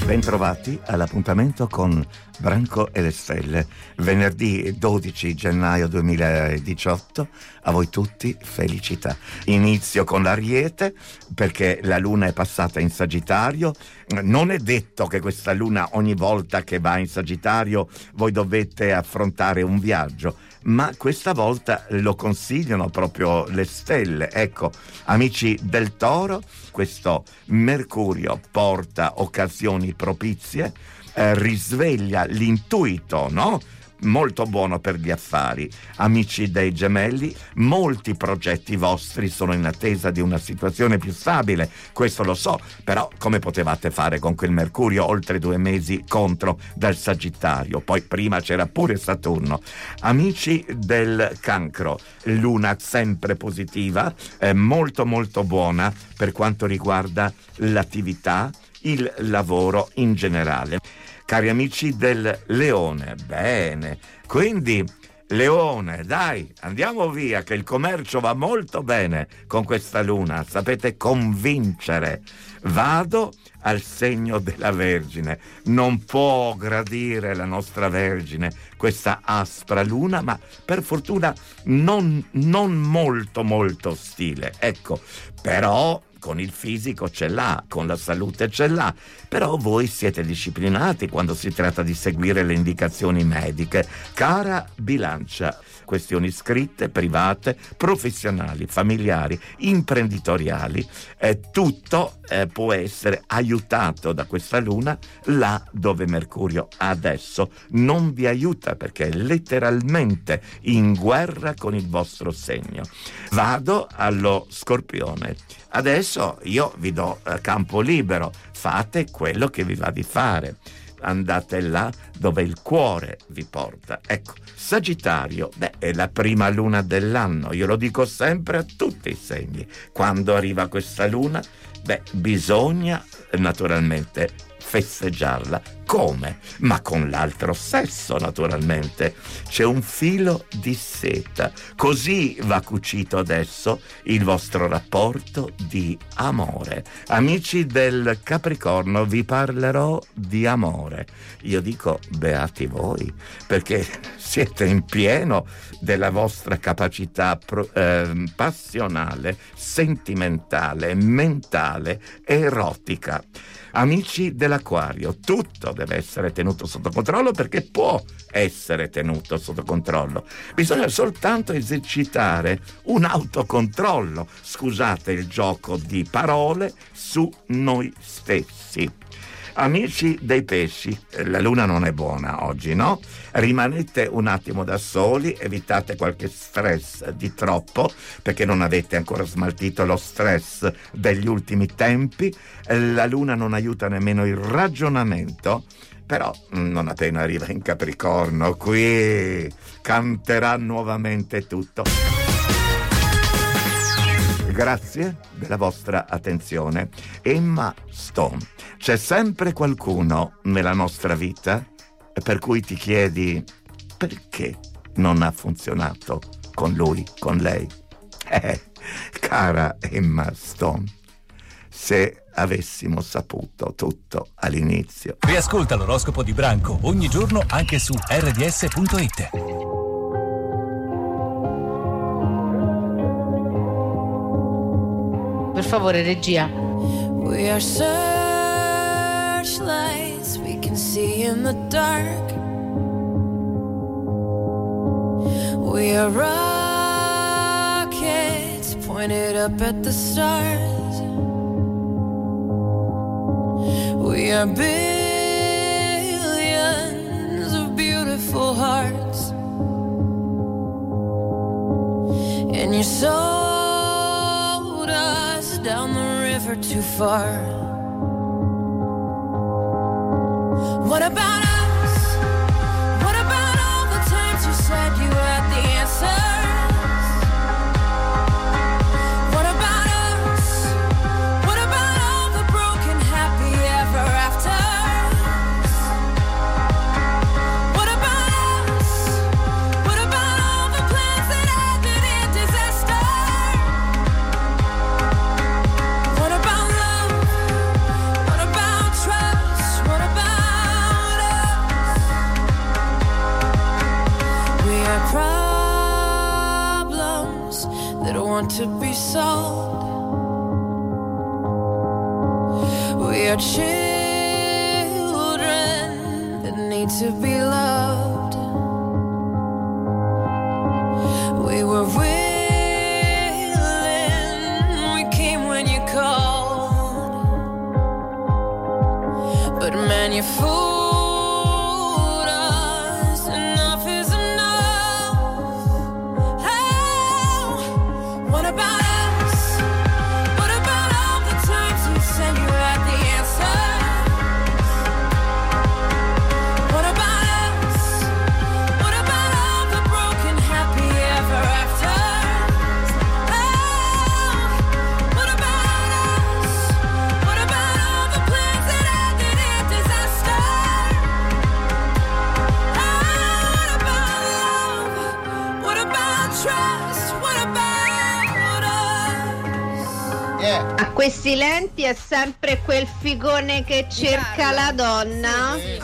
Speaker 1: Bentrovati all'appuntamento con Branco e le Stelle, venerdì dodici gennaio duemiladiciotto. A voi tutti felicità. Inizio con l'Ariete perché la luna è passata in Sagittario. Non è detto che questa luna ogni volta che va in Sagittario voi dovete affrontare un viaggio, ma questa volta lo consigliano proprio le stelle. Ecco, amici del Toro, questo Mercurio porta occasioni propizie, eh, risveglia l'intuito, no? Molto buono per gli affari. Amici dei Gemelli, molti progetti vostri sono in attesa di una situazione più stabile, questo lo so, però come potevate fare con quel Mercurio oltre due mesi contro dal Sagittario? Poi prima c'era pure Saturno. Amici del Cancro, luna sempre positiva, eh, molto molto buona per quanto riguarda l'attività, il lavoro in generale. Cari amici del Leone, bene, quindi Leone, dai, andiamo via che il commercio va molto bene con questa luna, sapete convincere. Vado al segno della Vergine, non può gradire la nostra Vergine questa aspra luna, ma per fortuna non, non molto molto ostile, ecco, però con il fisico ce l'ha, con la salute ce l'ha, però voi siete disciplinati quando si tratta di seguire le indicazioni mediche. Cara Bilancia, questioni scritte, private, professionali, familiari, imprenditoriali, eh, tutto eh, può essere aiutato da questa luna là dove Mercurio adesso non vi aiuta perché è letteralmente in guerra con il vostro segno. Vado allo Scorpione. Adesso io vi do eh, campo libero, fate quello che vi va di fare, andate là dove il cuore vi porta. Ecco, Sagittario, beh, è la prima luna dell'anno, io lo dico sempre a tutti i segni, quando arriva questa luna, beh, bisogna naturalmente festeggiarla. Come? Ma con l'altro sesso, naturalmente. C'è un filo di seta. Così va cucito adesso il vostro rapporto di amore. Amici del Capricorno, vi parlerò di amore. Io dico beati voi, perché siete in pieno della vostra capacità pro, eh, passionale, sentimentale, mentale, erotica. Amici dell'Acquario, tutto deve essere tenuto sotto controllo perché può essere tenuto sotto controllo. Bisogna soltanto esercitare un autocontrollo, scusate il gioco di parole, su noi stessi. Amici dei Pesci, la luna non è buona oggi, no? Rimanete un attimo da soli, evitate qualche stress di troppo, perché non avete ancora smaltito lo stress degli ultimi tempi. La luna non aiuta nemmeno il ragionamento, però non appena arriva in Capricorno, qui canterà nuovamente tutto. Grazie della vostra attenzione. Emma Stone. C'è sempre qualcuno nella nostra vita per cui ti chiedi perché non ha funzionato con lui, con lei. Eh, cara Emma Stone, se avessimo saputo tutto all'inizio.
Speaker 25: Riascolta l'oroscopo di Branco ogni giorno anche su erre di esse punto it.
Speaker 4: Per favore, regia.
Speaker 6: We are searchlights we can see in the dark. We are rockets pointed up at the stars. We are billions of beautiful hearts. And you're so down the river too far. What about us? What about all the times you said you had the answers? What about us? What about all the broken happy ever afters? What about us? What about all the plans that ended in disaster? What about love? What about trust? What about are children that need to be loved. We were willing, we came when you called, but man, you fooled us. Enough is enough. Oh, what about
Speaker 4: A questi lenti è sempre quel figone che cerca la donna. Eh?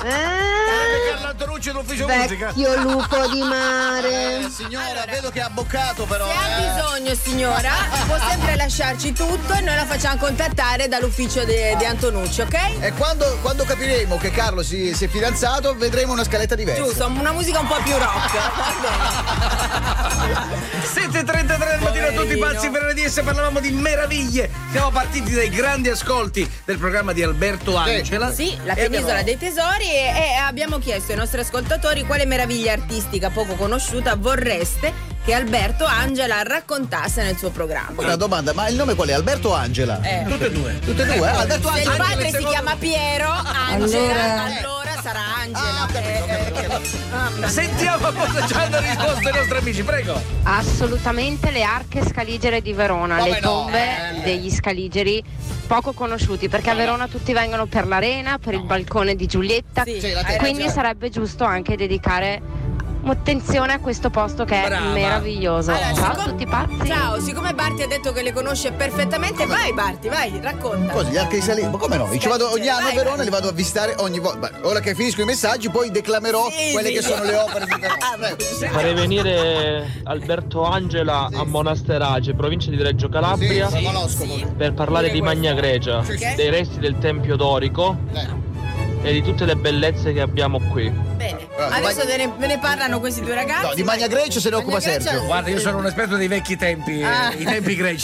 Speaker 4: Vecchio lupo di mare.
Speaker 3: Eh, signora, vedo che ha boccato però.
Speaker 2: Se
Speaker 3: eh.
Speaker 2: ha bisogno, signora, può sempre lasciarci tutto e noi la facciamo contattare dall'ufficio di, di Antonucci, ok?
Speaker 3: E quando, quando capiremo che Carlo si, si è fidanzato, vedremo una scaletta diversa.
Speaker 2: Giusto, una musica un po' più rock.
Speaker 3: sette e trentatré del mattino a tutti pazzi per R D S, parlavamo di meraviglie. Siamo partiti dai grandi ascolti del programma di Alberto Angela.
Speaker 2: Sì, la
Speaker 3: E
Speaker 2: penisola
Speaker 3: abbiamo-
Speaker 2: dei tesori e, e abbiamo chiesto ai nostri ascoltatori quale meraviglia artistica poco conosciuta vorreste che Alberto Angela raccontasse nel suo programma.
Speaker 3: Una domanda, ma il nome qual è? Alberto o Angela?
Speaker 2: Eh.
Speaker 3: Tutte e due. Tutte e due, eh? Alberto
Speaker 2: Se il
Speaker 3: Angela.
Speaker 2: padre si
Speaker 3: secondo-
Speaker 2: chiama Piero, Angela,
Speaker 3: Allora-
Speaker 2: allora sarà Angela.
Speaker 3: Sentiamo cosa ci hanno risposto i nostri amici, prego.
Speaker 4: Assolutamente le arche scaligere di Verona,
Speaker 3: Come
Speaker 4: le
Speaker 3: no?
Speaker 4: tombe
Speaker 3: Eh.
Speaker 4: degli scaligeri poco conosciuti, perché a Verona tutti vengono per l'arena, per il balcone di Giulietta,
Speaker 3: Sì, hai ragione.
Speaker 4: quindi sarebbe giusto anche dedicare attenzione a questo posto che
Speaker 2: Brava.
Speaker 4: è meraviglioso.
Speaker 2: Allora,
Speaker 4: Ciao a
Speaker 2: siccome-
Speaker 4: tutti pazzi.
Speaker 2: Ciao, siccome Barti ha detto che le conosce perfettamente, vai Barti, vai, racconta.
Speaker 3: Cosa, gli archi di Salì? Ma come no? Io ci vado ogni anno a
Speaker 2: Vai,
Speaker 3: Verona,
Speaker 2: vai.
Speaker 3: li vado a visitare ogni volta. Beh, ora che finisco i messaggi, poi declamerò
Speaker 2: Sì,
Speaker 3: quelle
Speaker 2: sì.
Speaker 3: che sono le opere di Verona. Prego.
Speaker 5: Farei venire Alberto Angela a Monasterace, provincia di Reggio Calabria,
Speaker 3: Sì, sì, conosco molto.
Speaker 5: per parlare
Speaker 2: Pure
Speaker 5: di
Speaker 2: questo.
Speaker 5: Magna Grecia,
Speaker 2: Sì, sì.
Speaker 5: dei resti del Tempio dorico
Speaker 3: Eh.
Speaker 5: e di tutte le bellezze che abbiamo qui.
Speaker 2: Bene,
Speaker 3: Guarda,
Speaker 2: adesso
Speaker 3: vai-
Speaker 2: ve ne, ve ne parlano questi due ragazzi.
Speaker 3: No, di Magna Grecia se ne occupa
Speaker 2: Magna Grecia-
Speaker 3: Sergio. Guarda, io sono un esperto dei vecchi tempi,
Speaker 2: Ah.
Speaker 3: i tempi greci.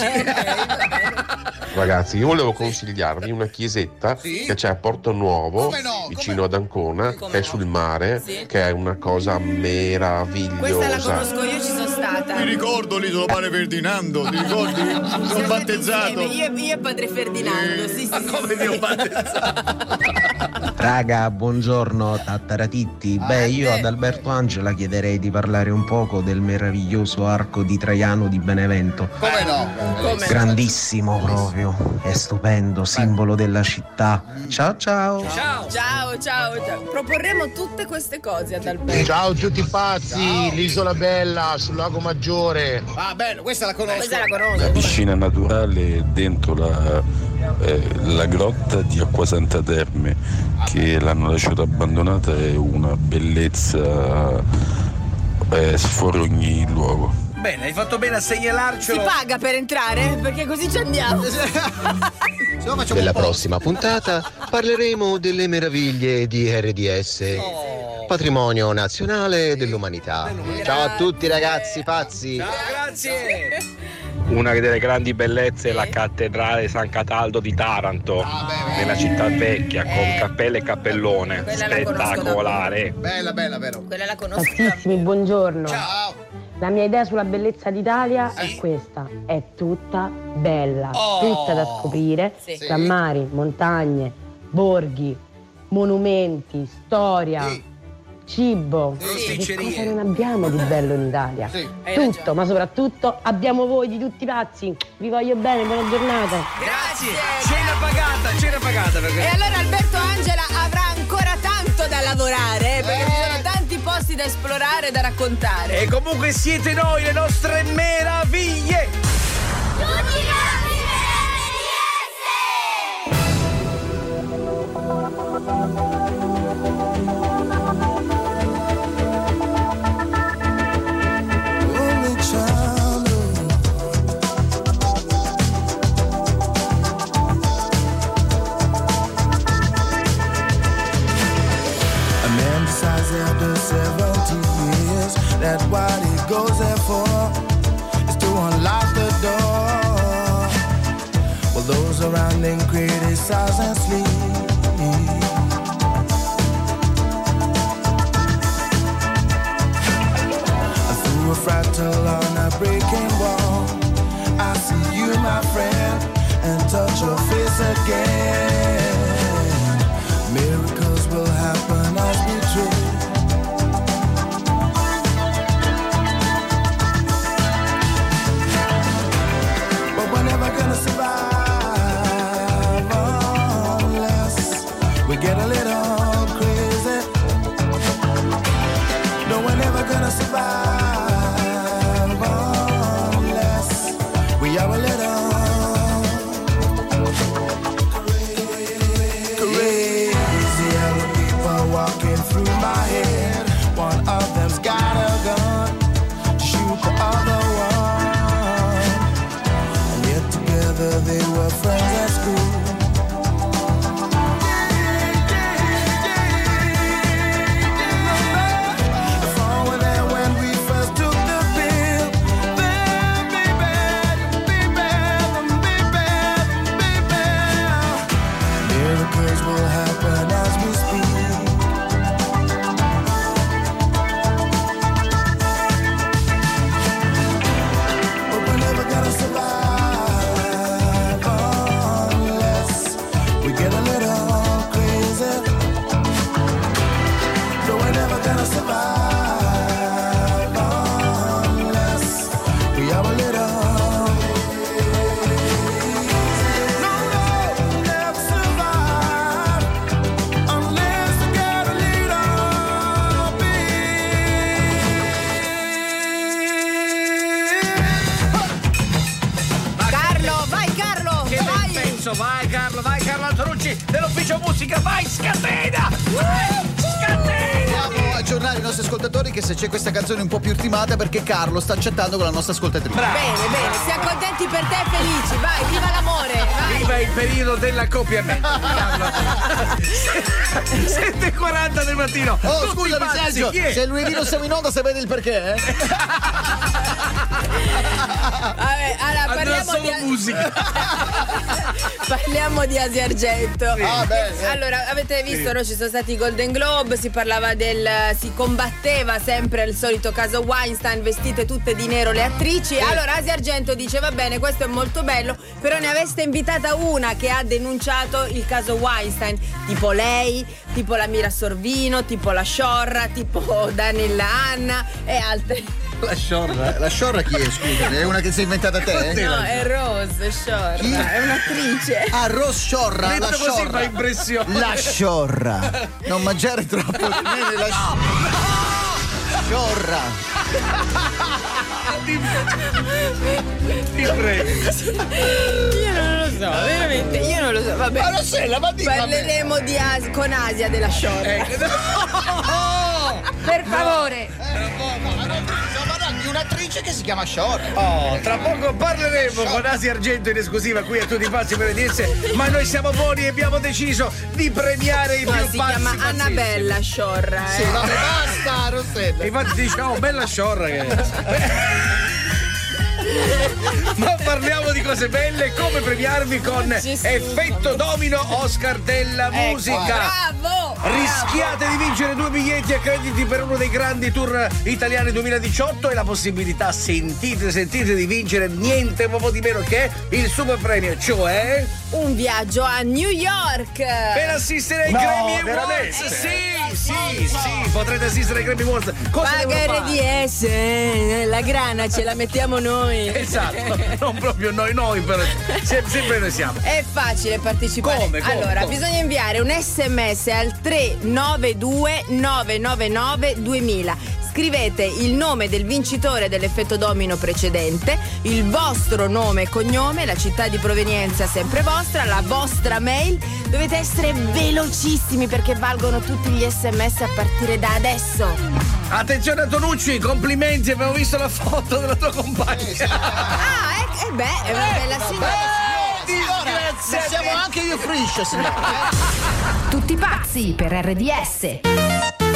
Speaker 7: Ragazzi, io volevo consigliarvi una chiesetta
Speaker 3: Sì?
Speaker 7: che c'è a Porto Nuovo,
Speaker 3: Come no?
Speaker 7: vicino ad Ancona,
Speaker 2: Come
Speaker 7: che è
Speaker 2: no?
Speaker 7: sul mare,
Speaker 2: Sì.
Speaker 7: che è una cosa meravigliosa.
Speaker 2: Questa la conosco io, ci sono stata.
Speaker 12: Ti ricordo l'isola Padre Ferdinando, ti ricordi? Sono battezzato.
Speaker 2: Insieme, Io, io e padre Ferdinando, sì, sì.
Speaker 3: Come vi ho battezzato?
Speaker 8: Raga, buongiorno Tattaratitti. Beh, io ad Alberto Angela chiederei di parlare un poco del meraviglioso arco di Traiano di Benevento.
Speaker 3: Come no?
Speaker 2: Come?
Speaker 8: Grandissimo proprio, è stupendo, simbolo della città. Ciao ciao.
Speaker 2: Ciao, ciao, ciao, ciao. Proporremo tutte queste cose ad Alberto.
Speaker 9: Ciao a tutti pazzi, l'isola bella sul lago Maggiore.
Speaker 3: Ah, bello, questa la conosco.
Speaker 2: Questa la
Speaker 26: La
Speaker 2: conosco.
Speaker 26: piscina naturale dentro la, eh, la grotta di Acquasanta Terme, che l'hanno lasciata abbandonata, è una bellezza, eh, sfora ogni luogo.
Speaker 3: Bene, hai fatto bene a
Speaker 2: Si
Speaker 3: segnalarcelo.
Speaker 2: paga per entrare? Perché così ci andiamo.
Speaker 9: Nella prossima puntata parleremo delle meraviglie di R D S, patrimonio nazionale dell'umanità. Ciao a tutti ragazzi pazzi.
Speaker 3: Grazie.
Speaker 26: Una delle grandi bellezze è la cattedrale San Cataldo di Taranto, nella città vecchia, con cappelle e cappellone.
Speaker 2: Quella la conosco da
Speaker 26: Spettacolare.
Speaker 3: Bella, bella, vero.
Speaker 2: Quella la conosco.
Speaker 27: Pazzissimi, buongiorno.
Speaker 3: Ciao.
Speaker 27: La mia idea sulla bellezza d'Italia è questa, è tutta bella,
Speaker 3: Oh.
Speaker 27: tutta da scoprire,
Speaker 2: Sì.
Speaker 27: tra mari, montagne, borghi, monumenti, storia,
Speaker 3: Sì.
Speaker 27: cibo.
Speaker 3: Sì.
Speaker 27: Che cosa non abbiamo di bello in Italia?
Speaker 3: Sì.
Speaker 2: Hai
Speaker 27: Tutto,
Speaker 2: ragione.
Speaker 27: ma soprattutto abbiamo voi di tutti i pazzi. Vi voglio bene, buona giornata.
Speaker 3: Grazie. Cena pagata, cena pagata per
Speaker 2: E
Speaker 3: questo.
Speaker 2: allora Alberto Angela avrà ancora tanto da lavorare, eh, perché ci sono tanti posti da esplorare e da raccontare.
Speaker 3: E comunque siete noi, le nostre meraviglie.
Speaker 10: years after seventy years, that's what he goes there for, is to unlock the door. Well, those around him criticize and sleep. Through a fractal on a breaking wall, I see you, my friend, and touch your face again. Miracles will happen as we dream. But we're never gonna survive unless we get a little crazy. No, we're never gonna survive unless we are a little walking through my head. One of them's got a gun to shoot the other one, and yet together they were friends at school. If all were there when we first took the pill, then baby, baby, baby, baby, miracles will happen as we speak.
Speaker 3: Vai Carlo, vai Carlo Antonucci dell'ufficio musica, vai, scatena! Scatena!
Speaker 11: Dobbiamo aggiornare i nostri ascoltatori che se c'è questa canzone un po' più ultimata perché Carlo sta chattando con la nostra ascoltatrice.
Speaker 2: Bravo. Bene, bene, siamo contenti per te e felici, vai, viva l'amore! Vai.
Speaker 3: Viva il periodo dell'accoppiamento, Carlo! sette e quaranta del mattino.
Speaker 11: Oh,
Speaker 3: Tutti
Speaker 11: scusami
Speaker 3: pazzi,
Speaker 11: Sergio,
Speaker 3: chi è?
Speaker 11: se lunedì non siamo in onda sapete il perché, eh?
Speaker 2: Vabbè, allora parliamo
Speaker 3: solo
Speaker 2: di
Speaker 3: musica.
Speaker 2: Parliamo di Asia Argento.
Speaker 11: Sì. Ah, beh,
Speaker 2: allora, avete visto,
Speaker 11: sì.
Speaker 2: no? Ci sono stati i Golden Globe, si parlava del. si combatteva sempre il solito caso Weinstein, vestite tutte di nero le attrici.
Speaker 11: Sì.
Speaker 2: Allora Asia Argento dice: va bene, questo è molto bello, però ne aveste invitata una che ha denunciato il caso Weinstein, tipo lei, tipo la Mira Sorvino, tipo la Sciorra, tipo Daniela Anna e altre.
Speaker 11: La Sciorra? La Sciorra chi è, scusami? È una che si è inventata te? Eh?
Speaker 2: No, è Rose Sciorra,
Speaker 11: Chi?
Speaker 2: è un'attrice.
Speaker 11: Ah, Rose Sciorra,
Speaker 3: Detto
Speaker 11: la
Speaker 3: così
Speaker 11: Sciorra.
Speaker 3: fa impressione.
Speaker 11: La Sciorra. Non mangiare troppo. La Sciorra.
Speaker 3: Ti prego.
Speaker 2: Io non lo so, veramente, io non lo so. Vabbè.
Speaker 11: Ma Rossella, ma dica,
Speaker 2: parleremo di As- con Asia della Sciorra.
Speaker 3: Eh, no.
Speaker 2: Per favore.
Speaker 11: Di un'attrice che si chiama Sciorra.
Speaker 3: Oh, tra poco parleremo con Asia Argento in esclusiva qui a Tutti Pazzi per Venirse, ma noi siamo buoni e abbiamo deciso di premiare i
Speaker 2: No,
Speaker 3: più
Speaker 2: si
Speaker 3: pazzi.
Speaker 2: chiama
Speaker 3: pazzissimi.
Speaker 2: Annabella Sciorra. Eh.
Speaker 11: Sì, vabbè, basta, Rossella.
Speaker 3: Infatti dice, oh, bella Sciorra che è. Ma parliamo di cose belle, come premiarvi con
Speaker 2: Gesù.
Speaker 3: Effetto Domino Oscar della
Speaker 2: Ecco,
Speaker 3: musica.
Speaker 2: bravo!
Speaker 3: Rischiate di vincere due biglietti a crediti per uno dei grandi tour italiani duemiladiciotto e la possibilità, sentite, sentite, di vincere niente proprio di meno che il super premio, cioè
Speaker 2: un viaggio a New York
Speaker 3: per assistere ai
Speaker 11: No,
Speaker 3: Grammy
Speaker 11: veramente?
Speaker 3: Awards. Sì, sì, sì, potrete assistere ai Grammy Awards. Cosa
Speaker 2: Paga
Speaker 3: devono
Speaker 2: R
Speaker 3: fare?
Speaker 2: D S, la grana ce la mettiamo noi.
Speaker 3: Esatto, non proprio noi, noi però se- sempre noi siamo.
Speaker 2: È facile partecipare.
Speaker 3: Come, come,
Speaker 2: allora,
Speaker 3: come?
Speaker 2: bisogna inviare un sms al tre nove due nove nove nove duemila. Scrivete il nome del vincitore dell'effetto domino precedente, il vostro nome e cognome, la città di provenienza sempre vostra, la vostra mail. Dovete essere velocissimi perché valgono tutti gli sms a partire da adesso.
Speaker 3: Attenzione Antonucci, complimenti, abbiamo visto la foto della tua compagna.
Speaker 2: Ah, e eh, beh, è una bella signora.
Speaker 11: Signora,
Speaker 3: grazie
Speaker 11: ma
Speaker 3: a
Speaker 11: siamo
Speaker 3: te.
Speaker 11: anche io Frisch, signora.
Speaker 16: Tutti pazzi per R D S.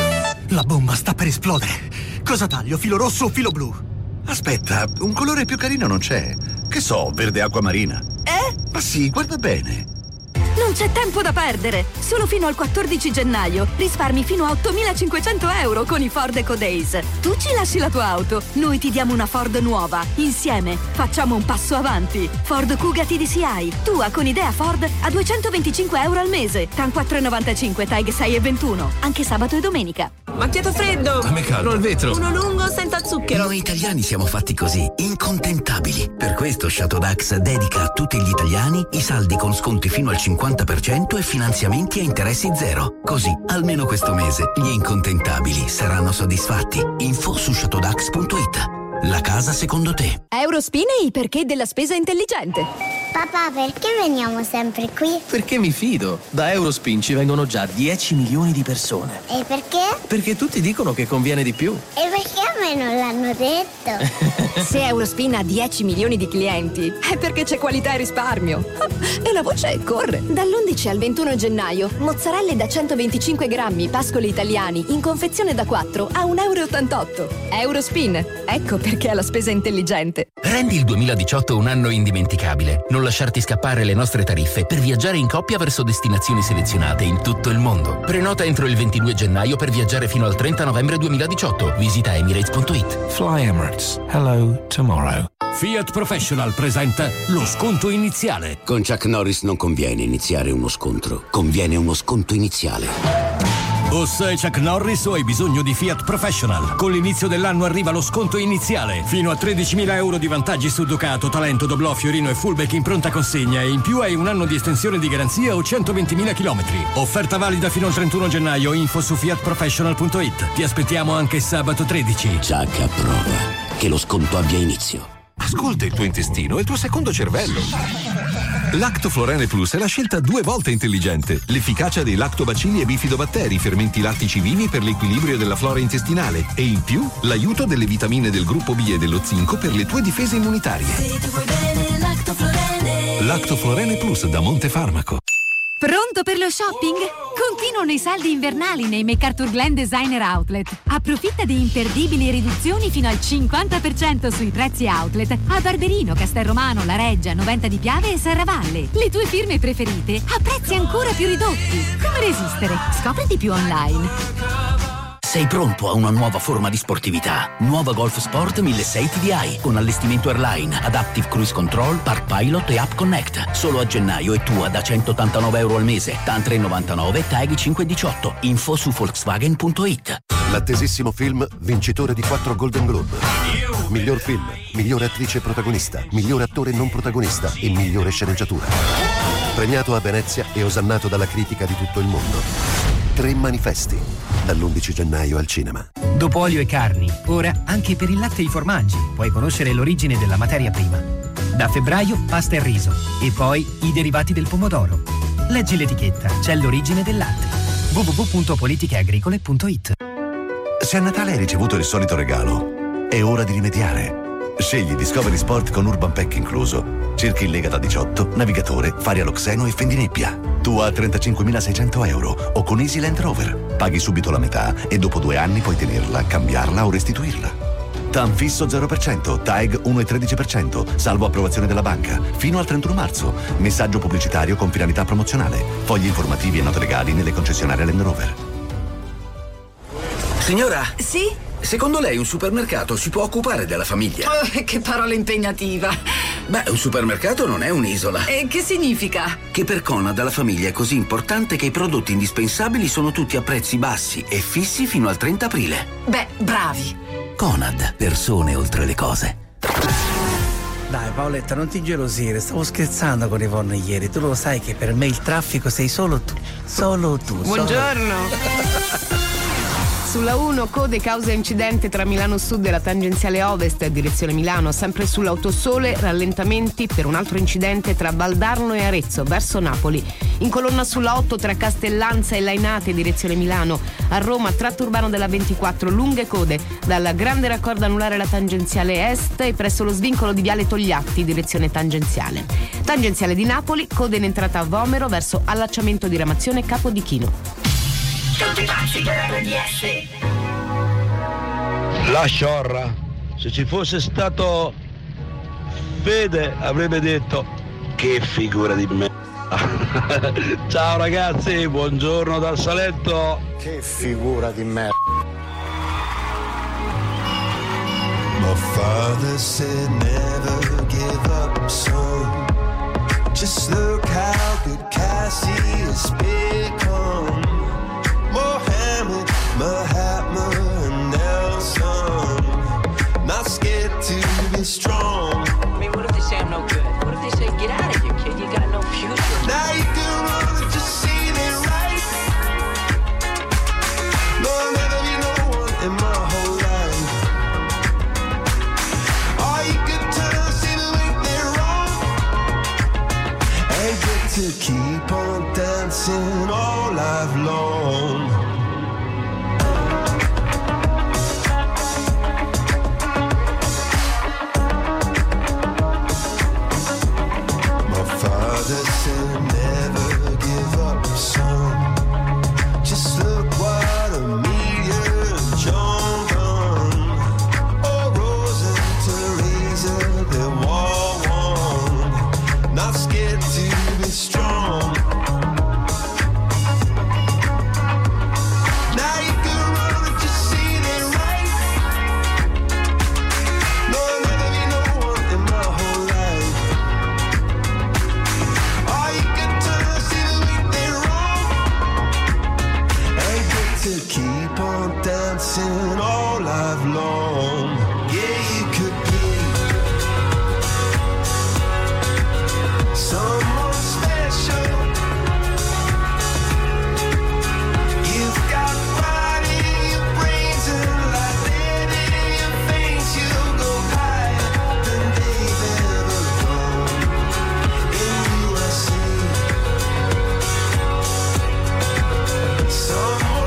Speaker 14: La bomba sta per esplodere. Cosa taglio, filo rosso o filo blu?
Speaker 15: Aspetta, un colore più carino non c'è. Che so, verde acqua marina.
Speaker 13: Eh?
Speaker 15: Ma sì, guarda bene.
Speaker 13: Non c'è tempo da perdere! Solo fino al quattordici gennaio risparmi fino a ottomilacinquecento euro con i Ford EcoDays. Tu ci lasci la tua auto, noi ti diamo una Ford nuova. Insieme facciamo un passo avanti. Ford Kuga T D C i, tua con idea Ford a duecentoventicinque euro al mese. TAN quattro virgola novantacinque, T A G sei virgola ventuno, anche sabato e domenica.
Speaker 17: Macchiato freddo!
Speaker 18: Dammi caldo al vetro!
Speaker 17: Uno lungo senza zucchero!
Speaker 18: Noi italiani siamo fatti così, incontentabili. Per questo Chateau Dax dedica a tutti gli italiani i saldi con sconti fino al cinquanta per cento e finanziamenti a interessi zero. Così, almeno questo mese, gli incontentabili saranno soddisfatti. Info su chateau dax punto it. La casa secondo te.
Speaker 13: Eurospin è il perché della spesa intelligente.
Speaker 19: Papà, perché veniamo sempre qui?
Speaker 24: Perché mi fido. Da Eurospin ci vengono già dieci milioni di persone.
Speaker 19: E perché?
Speaker 24: Perché tutti dicono che conviene di più.
Speaker 19: E perché a me non l'hanno detto?
Speaker 13: Se Eurospin ha dieci milioni di clienti, è perché c'è qualità e risparmio. E la voce corre. Dall'undici al ventuno gennaio, mozzarelle da centoventicinque grammi, pascoli italiani, in confezione da quattro a un euro e ottantotto. Eurospin, ecco perché è la spesa intelligente.
Speaker 18: Rendi il duemiladiciotto un anno indimenticabile. Non lasciarti scappare le nostre tariffe per viaggiare in coppia verso destinazioni selezionate in tutto il mondo. Prenota entro il ventidue gennaio per viaggiare fino al trenta novembre duemiladiciotto. Visita emirates punto it.
Speaker 22: Fly Emirates. Hello tomorrow.
Speaker 20: Fiat Professional presenta lo sconto iniziale.
Speaker 21: Con Chuck Norris non conviene iniziare uno scontro, conviene uno sconto iniziale.
Speaker 20: O sei Chuck Norris o hai bisogno di Fiat Professional. Con l'inizio dell'anno arriva lo sconto iniziale. Fino a tredicimila euro di vantaggi su Ducato, Talento, Doblò, Fiorino e Fullback in pronta consegna e in più hai un anno di estensione di garanzia o centoventimila chilometri. Offerta valida fino al trentuno gennaio. Info su fiat professional punto it. Ti aspettiamo anche sabato tredici.
Speaker 21: Chuck approva. Che lo sconto abbia inizio.
Speaker 22: Ascolta il tuo intestino e il tuo secondo cervello. Lactoflorene Plus è la scelta due volte intelligente. L'efficacia dei lactobacilli e bifidobatteri, fermenti lattici vivi per l'equilibrio della flora intestinale e in più l'aiuto delle vitamine del gruppo B e dello zinco per le tue difese immunitarie. Lactoflorene Plus da Montefarmaco.
Speaker 28: Pronto per lo shopping? Continuano i saldi invernali nei MacArthur Glen Designer Outlet. Approfitta di imperdibili riduzioni fino al cinquanta per cento sui prezzi outlet a Barberino, Castelromano, La Reggia, Noventa di Piave e Serravalle. Le tue firme preferite a prezzi ancora più ridotti. Come resistere? Scopri di più online.
Speaker 21: Sei pronto a una nuova forma di sportività? Nuova Golf Sport milleseicento T D I con allestimento Airline, Adaptive Cruise Control, Park Pilot e App Connect. Solo a gennaio e tua da centottantanove euro al mese. TAN tre virgola novantanove, T A G cinque virgola diciotto. Info su volkswagen punto it.
Speaker 29: L'attesissimo film vincitore di quattro Golden Globe. Miglior film, migliore attrice protagonista, miglior attore non protagonista e migliore sceneggiatura. Premiato a Venezia e osannato dalla critica di tutto il mondo. Tre manifesti, dall'undici gennaio al cinema.
Speaker 30: Dopo olio e carni, ora anche per il latte e i formaggi puoi conoscere l'origine della materia prima. Da febbraio pasta e riso e poi i derivati del pomodoro. Leggi l'etichetta, c'è l'origine del latte. w w w punto politiche agricole punto it.
Speaker 15: Se a Natale hai ricevuto il solito regalo, è ora di rimediare. Scegli Discovery Sport con Urban Pack incluso. Cerchi in Lega da diciotto, Navigatore, Fari Aloxeno e Fendinebbia. Tu a trentacinquemilaseicento euro o con Easy Land Rover. Paghi subito la metà e dopo due anni puoi tenerla, cambiarla o restituirla. TAN fisso zero per cento, T A G uno virgola tredici per cento, salvo approvazione della banca. Fino al trentuno marzo. Messaggio pubblicitario con finalità promozionale. Fogli informativi e note legali nelle concessionarie Land Rover.
Speaker 21: Signora?
Speaker 13: Sì?
Speaker 21: Secondo lei un supermercato si può occupare della famiglia?
Speaker 13: Oh, che parola impegnativa.
Speaker 21: Beh, un supermercato non è un'isola.
Speaker 13: E che significa?
Speaker 21: Che per Conad la famiglia è così importante che i prodotti indispensabili sono tutti a prezzi bassi e fissi fino al trenta aprile.
Speaker 13: Beh, bravi.
Speaker 21: Conad, persone oltre le cose.
Speaker 31: Dai Paoletta, non ti gelosire, stavo scherzando con Yvonne ieri. Tu lo sai che per me il traffico sei solo tu. Solo tu.
Speaker 32: Buongiorno.
Speaker 31: Solo...
Speaker 32: Sulla uno, code causa incidente tra Milano Sud e la tangenziale Ovest, direzione Milano. Sempre sull'Autosole, rallentamenti per un altro incidente tra Valdarno e Arezzo, verso Napoli. In colonna sulla otto tra Castellanza e Lainate, direzione Milano. A Roma, tratto urbano della ventiquattro, lunghe code dal grande raccordo anulare la tangenziale Est e presso lo svincolo di Viale Togliatti, direzione tangenziale. Tangenziale di Napoli, code in entrata a Vomero verso allacciamento di Ramazione Capodichino.
Speaker 6: Tutti pazzi per R D S.
Speaker 1: La sciorra, se ci fosse stato Fede avrebbe detto che figura di me. Ciao ragazzi, buongiorno dal Saletto.
Speaker 4: Che figura di me.
Speaker 5: My father said never give up, son. Just look how good Cassie has become. Mohammed, Mahatma, and Nelson. Not scared to be strong.
Speaker 7: I mean, what if they say I'm no good? What if they say, get out of here, kid, you got no future?
Speaker 5: Now you can run and just see it right. No, I'll never be no one in my whole life. All you can turn, see the way they're wrong. And get to keep on dancing all life long. Father said never give up, son. Just look what a meteor John done. Oh, Rose and Teresa, they're war one. Not scared to be strong. Now you can run and just see it right. No, I'll never be no one in my whole life. To keep on dancing all life long. Yeah, you could be someone special. You've got fire in your brains and light in your veins. You'll go higher than they've ever gone. In you I see someone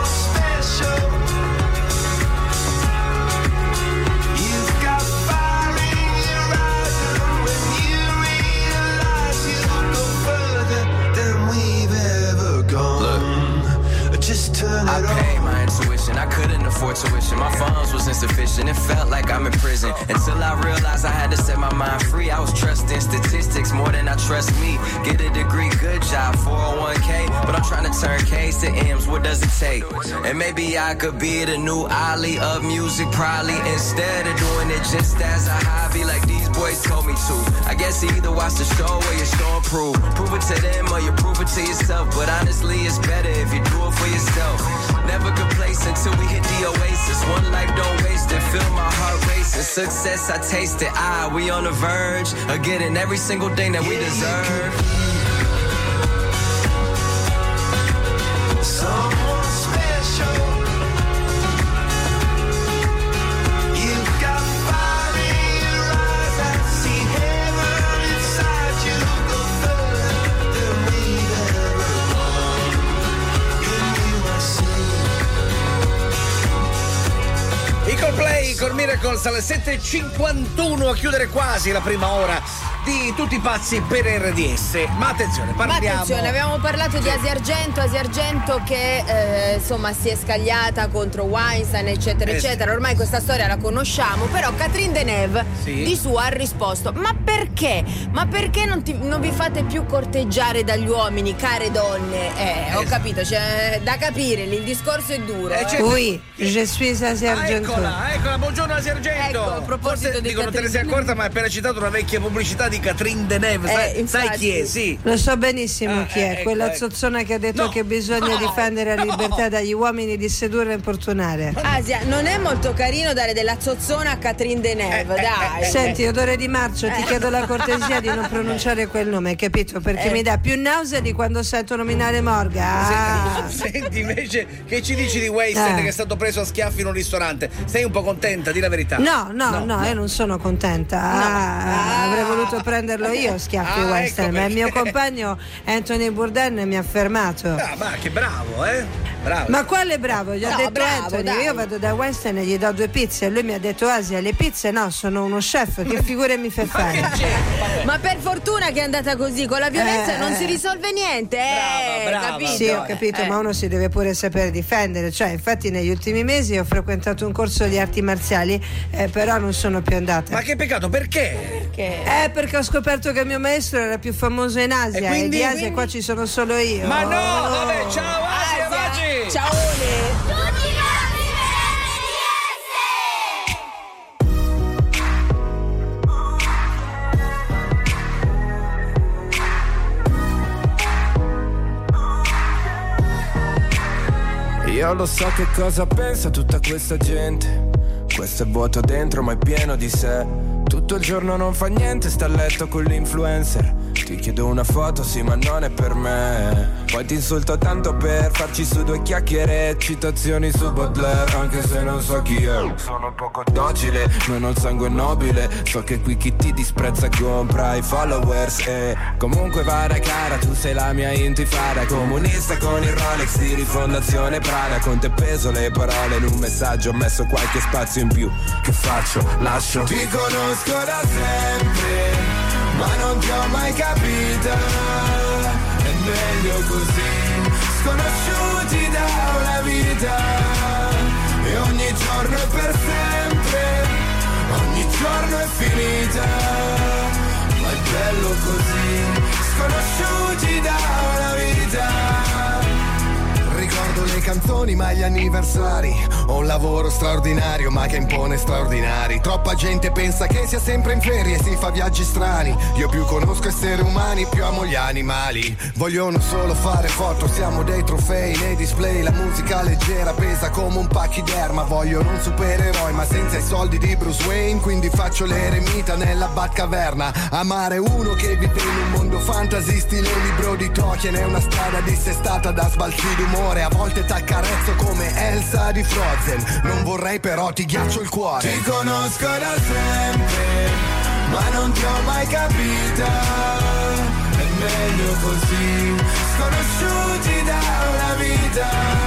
Speaker 5: you've got fire in your eyes, and when you realize you'll go further than we've ever gone. Look, just turn it
Speaker 8: I
Speaker 5: on.
Speaker 8: paid my intuition, I couldn't afford tuition. My funds was insufficient, it felt like I'm in prison. Until I realized I had to set my mind free. I was trusting statistics more than I trust me. Get a degree, good job, four oh one k. But I'm trying to turn K's to M's, what does it take? And maybe I could be the new Ali of music, probably. Instead of doing it just as a hobby like these boys told me to. I guess you either watch the show or you show and prove. Prove it to them or you prove it to yourself. But honestly, it's better if you do it for yourself. Never complacent till we hit the oasis. One life, don't waste it. Feel my heart racing. Success, I taste it. Ah, we on the verge of getting every single thing that we deserve.
Speaker 5: Someone special. You've got fire in your eyes. I see heaven inside you. Go further than we've ever gone. In you I see.
Speaker 3: I Coldplay con Miracles alle sette e cinquantuno a chiudere quasi la prima ora di Tutti pazzi per R D S. Ma attenzione, parliamo.
Speaker 2: Ma attenzione, abbiamo parlato di Asia Argento, Asia Argento che eh, insomma si è scagliata contro Weinstein, eccetera,
Speaker 3: Eh,
Speaker 2: eccetera.
Speaker 3: sì.
Speaker 2: Ormai questa storia la conosciamo, però Catherine Deneuve
Speaker 3: Sì.
Speaker 2: di suo ha risposto: ma perché? Ma perché non, ti, non vi fate più corteggiare dagli uomini, care donne? Eh, ho
Speaker 3: Eh,
Speaker 2: capito, c'è da capire lì, il discorso è duro.
Speaker 3: Eh,
Speaker 2: eh.
Speaker 3: certo.
Speaker 9: Oui, je suis Asia
Speaker 3: Ah,
Speaker 9: Argento.
Speaker 3: eccola, eccola, buongiorno Asia Argento.
Speaker 2: Ecco, a proposito
Speaker 3: Forse
Speaker 2: di
Speaker 3: dicono te ne
Speaker 2: Catherine
Speaker 3: sei accorta, ma hai appena citato una vecchia pubblicità di Catherine Deneuve.
Speaker 2: Eh,
Speaker 3: sai,
Speaker 2: infatti.
Speaker 3: sai chi è? Sì.
Speaker 9: Lo so benissimo
Speaker 3: Ah,
Speaker 9: chi
Speaker 3: eh,
Speaker 9: è,
Speaker 3: ecco,
Speaker 9: quella
Speaker 3: ecco.
Speaker 9: zozzona che ha detto
Speaker 3: No,
Speaker 9: che bisogna
Speaker 3: no,
Speaker 9: difendere la
Speaker 3: no.
Speaker 9: libertà dagli uomini di sedurre e importunare.
Speaker 2: Asia, non è molto carino dare della zozzona a Catherine Deneuve,
Speaker 3: Eh, eh,
Speaker 2: dai.
Speaker 3: eh,
Speaker 9: Senti, odore di marcio, ti chiedo la cortesia di non pronunciare quel nome, hai capito? Perché
Speaker 2: Eh.
Speaker 9: mi dà più nausea di quando sento nominare Morga. Ah.
Speaker 3: Senti invece che ci dici di Weinstein
Speaker 9: Eh.
Speaker 3: che è stato preso a schiaffi in un ristorante? Sei un po' contenta, di la verità?
Speaker 9: No, no, no, io non sono contenta. Ah, avrei voluto prenderlo io schiaffi
Speaker 3: Ah,
Speaker 9: western,
Speaker 3: ecco
Speaker 9: ma il mio
Speaker 3: perché.
Speaker 9: compagno Anthony Bourdain mi ha fermato.
Speaker 3: Ah, ma che bravo, eh? Bravo.
Speaker 9: Ma quale bravo? Gli ho
Speaker 2: No,
Speaker 9: detto
Speaker 2: bravo,
Speaker 9: Anthony,
Speaker 2: dai.
Speaker 9: io vado da Western e gli do due pizze e lui mi ha detto Asia, le pizze no, sono uno chef, che figure mi fa fare?
Speaker 2: Ma per fortuna che è andata così, con la violenza
Speaker 9: Eh,
Speaker 2: non
Speaker 9: eh.
Speaker 2: si risolve niente, eh,
Speaker 3: Brava, brava.
Speaker 2: capito?
Speaker 9: Sì, ho capito,
Speaker 2: Eh.
Speaker 9: ma uno si deve pure sapere difendere. Cioè, infatti negli ultimi mesi ho frequentato un corso di arti marziali, eh, però non sono più andata.
Speaker 3: Ma che peccato, perché?
Speaker 9: Eh, perché ho scoperto che il mio maestro era più famoso in Asia
Speaker 3: E
Speaker 9: e,
Speaker 3: quindi-
Speaker 9: di Asia
Speaker 3: quindi?
Speaker 9: qua ci sono solo io.
Speaker 3: Ma no,
Speaker 9: Oh.
Speaker 3: vabbè, ciao Asia, Maggi!
Speaker 2: Ciao.
Speaker 8: Io lo so che cosa pensa tutta questa gente. Questo è vuoto dentro ma è pieno di sé. Tutto il giorno non fa niente, sta a letto con l'influencer. Ti chiedo una foto, sì ma non è per me. Poi ti insulto tanto per farci su due chiacchiere. Citazioni su Baudelaire, anche se non so chi è. Sono poco docile, non ho il sangue nobile. So che qui chi ti disprezza compra i followers. E comunque vada cara, tu sei la mia intifada. Comunista con il Rolex di rifondazione Prada. Con te peso le parole in un messaggio, ho messo qualche spazio in più. Che faccio? Lascio. Ti conosco da sempre, ma non ti ho mai capita. È meglio così, sconosciuti da una vita. E ogni giorno è per sempre, ogni giorno è finita. Ma è bello così, sconosciuti da una vita.
Speaker 10: Ricordo le canzoni ma gli anniversari. Ho un lavoro straordinario ma che impone straordinari. Troppa gente pensa che sia sempre in ferie e si fa viaggi strani. Io più conosco esseri umani, più amo gli animali. Vogliono solo fare foto, siamo dei trofei nei display. La musica leggera pesa come un pachiderma. Vogliono un supereroe ma senza i soldi di Bruce Wayne. Quindi faccio l'eremita nella Batcaverna. Amare uno che vive in un mondo fantasy stile libro di Tolkien. È una strada dissestata da sbalzi d'umore. A volte t'accarezzo come Elsa di Frozen. Non vorrei però ti ghiaccio il cuore.
Speaker 8: Ti conosco da sempre, ma non ti ho mai capita. È meglio così, sconosciuti da una vita.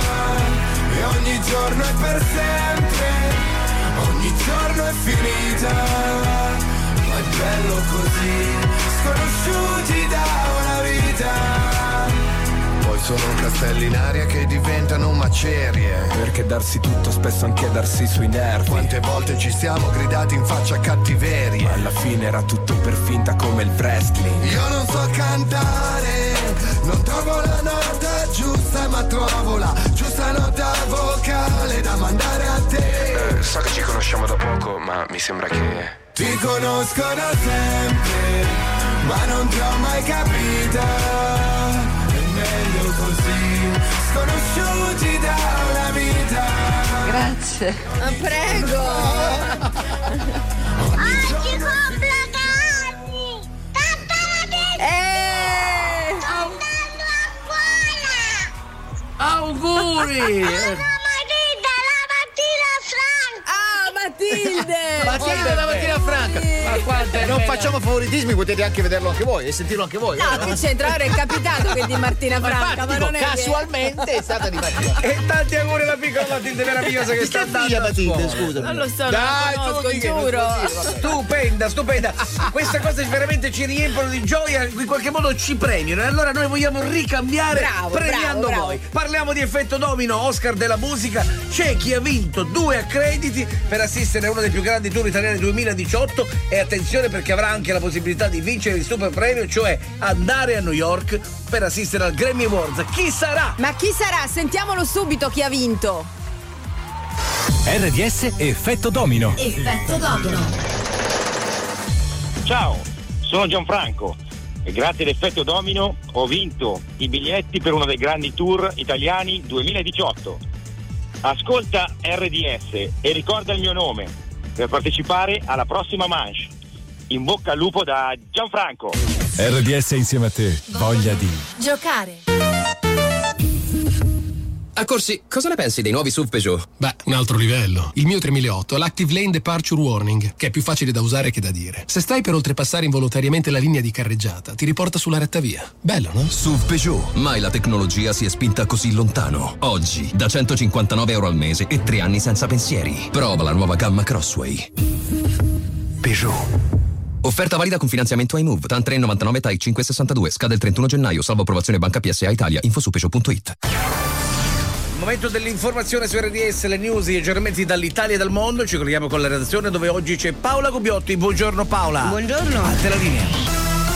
Speaker 8: E ogni giorno è per sempre, ogni giorno è finita. Ma è bello così, sconosciuti da una vita.
Speaker 10: Poi sono castelli in aria che diventano macerie.
Speaker 8: Perché darsi tutto spesso anche darsi sui nervi.
Speaker 10: Quante volte ci siamo gridati in faccia cattiverie.
Speaker 8: Ma alla fine era tutto per finta come il wrestling.
Speaker 10: Io non so cantare, non trovo la nota giusta, ma trovo la giusta nota vocale da mandare a te.
Speaker 8: Eh, so che ci conosciamo da poco, ma mi sembra che... Ti conosco da sempre, ma non ti ho mai capita. Meglio così, sconosciuti da una vita.
Speaker 9: Grazie.
Speaker 2: Ma prego.
Speaker 5: Oggi compro Anni! Tanta la vita!
Speaker 2: Eh!
Speaker 5: Sto andando a scuola!
Speaker 3: Auguri!
Speaker 5: Matilde, la mattina franca!
Speaker 2: Ah, Matilde!
Speaker 11: Matilde la mattina franca.
Speaker 3: Ma quanto è
Speaker 11: Non
Speaker 3: bella.
Speaker 11: facciamo favoritismi, potete anche vederlo anche voi e sentirlo anche voi.
Speaker 2: No, che c'entra? Ora è capitato che di Martina
Speaker 11: Ma
Speaker 2: Franca,
Speaker 11: infatti,
Speaker 2: ma
Speaker 11: dico,
Speaker 2: non è che-
Speaker 11: casualmente è stata di Matilde.
Speaker 3: E tanti auguri alla piccola Matilde meravigliosa che
Speaker 11: Chi
Speaker 3: sta
Speaker 11: è
Speaker 3: andando
Speaker 11: figlia
Speaker 3: a
Speaker 11: Matilde,
Speaker 3: scuola.
Speaker 11: scusami.
Speaker 2: Non lo so, non
Speaker 11: Dai,
Speaker 2: la conosco,
Speaker 11: tu mica, non
Speaker 2: giuro.
Speaker 11: puoi dire, vabbè.
Speaker 3: Stupenda, stupenda. Queste cose veramente ci riempiono di gioia, in qualche modo ci premiano. E allora noi vogliamo ricambiare
Speaker 2: Bravo,
Speaker 3: premiando
Speaker 2: bravo, bravo.
Speaker 3: voi. Parliamo di effetto domino, Oscar della musica. C'è chi ha vinto due accrediti per assistere a uno dei più grandi tour italiani duemiladiciotto. E attenzione perché avrà anche la possibilità di vincere il super premio, cioè andare a New York per assistere al Grammy Awards. Chi sarà?
Speaker 2: Ma chi sarà? Sentiamolo subito chi ha vinto.
Speaker 20: R D S Effetto Domino.
Speaker 13: Effetto domino.
Speaker 12: Ciao, sono Gianfranco e grazie all'effetto domino ho vinto i biglietti per uno dei grandi tour italiani duemiladiciotto. Ascolta R D S e ricorda il mio nome per partecipare alla prossima manche. In bocca al lupo da Gianfranco.
Speaker 22: R D S insieme a te, voglia di...
Speaker 13: Giocare.
Speaker 14: A Corsi, cosa ne pensi dei nuovi S U V Peugeot?
Speaker 16: Beh, un altro livello. Il mio tremilaotto ha l'Active Lane Departure Warning, che è più facile da usare che da dire. Se stai per oltrepassare involontariamente la linea di carreggiata, ti riporta sulla retta via. Bello, no?
Speaker 22: S U V Peugeot. Mai la tecnologia si è spinta così lontano. Oggi, da centocinquantanove euro al mese e tre anni senza pensieri. Prova la nuova gamma Crossway. Peugeot. Offerta valida con finanziamento iMove. TAN tre virgola novantanove T A I cinque virgola sessantadue. Scade il trentuno gennaio. Salvo approvazione Banca P S A Italia. Info su peugeot punto it.
Speaker 3: Momento dell'informazione su R D S, le news, gli aggiornamenti dall'Italia e dal mondo. Ci colleghiamo con la redazione dove oggi c'è Paola Gubbiotti. Buongiorno Paola.
Speaker 32: Buongiorno.
Speaker 3: A te la linea.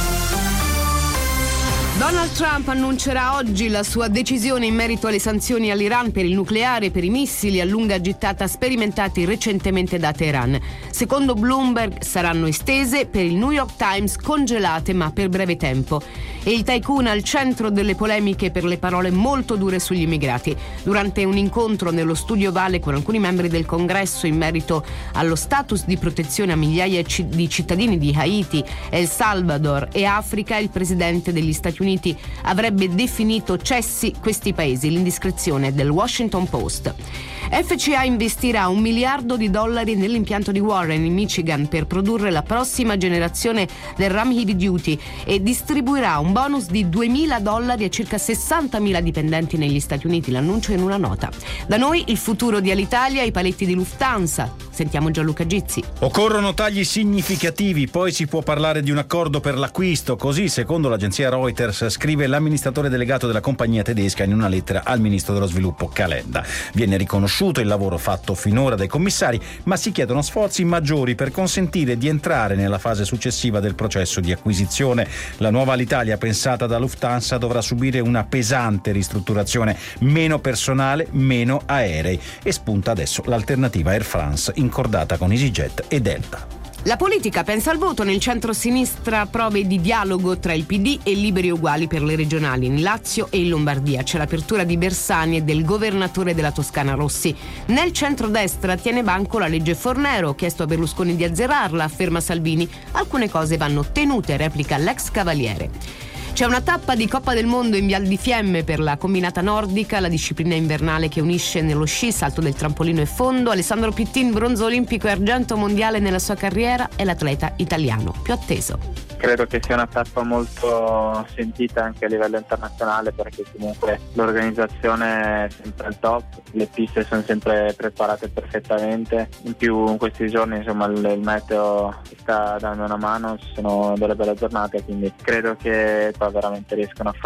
Speaker 32: Donald Trump annuncerà oggi la sua decisione in merito alle sanzioni all'Iran per il nucleare e per i missili a lunga gittata sperimentati recentemente da Teheran. Secondo Bloomberg saranno estese, per il New York Times congelate ma per breve tempo. E il tycoon al centro delle polemiche per le parole molto dure sugli immigrati. Durante un incontro nello studio Ovale con alcuni membri del Congresso in merito allo status di protezione a migliaia di cittadini di Haiti, El Salvador e Africa, il presidente degli Stati Uniti avrebbe definito cessi questi paesi, l'indiscrezione del Washington Post. F C A investirà un miliardo di dollari nell'impianto di Warren in Michigan per produrre la prossima generazione del Ram Heavy Duty e distribuirà un bonus di duemila dollari a circa sessantamila dipendenti negli Stati Uniti, l'annuncio in una nota. Da noi il futuro di Alitalia, i paletti di Lufthansa. Sentiamo Gianluca Gizzi.
Speaker 17: Occorrono tagli significativi, poi si può parlare di un accordo per l'acquisto, così secondo l'agenzia Reuters scrive l'amministratore delegato della compagnia tedesca in una lettera al ministro dello sviluppo Calenda. Viene riconosciuto il lavoro fatto finora dai commissari, ma si chiedono sforzi maggiori per consentire di entrare nella fase successiva del processo di acquisizione. La nuova Alitalia pensata da Lufthansa dovrà subire una pesante ristrutturazione, meno personale, meno aerei, e spunta adesso l'alternativa Air France incordata con EasyJet e Delta.
Speaker 32: La politica pensa al voto, nel centro-sinistra prove di dialogo tra il P D e Liberi e Uguali per le regionali in Lazio e in Lombardia. C'è l'apertura di Bersani e del governatore della Toscana Rossi. Nel centrodestra tiene banco la legge Fornero, chiesto a Berlusconi di azzerarla, afferma Salvini. Alcune cose vanno tenute, replica l'ex cavaliere. C'è una tappa di Coppa del Mondo in Vial di Fiemme per la combinata nordica, la disciplina invernale che unisce nello sci, salto del trampolino e fondo. Alessandro Pittin, bronzo olimpico e argento mondiale nella sua carriera, è l'atleta italiano più atteso.
Speaker 18: Credo che sia una tappa molto sentita anche a livello internazionale, perché comunque l'organizzazione è sempre al top, le piste sono sempre preparate perfettamente, in più in questi giorni insomma il, il meteo sta dando una mano, ci sono delle belle giornate, quindi credo che qua veramente riescono a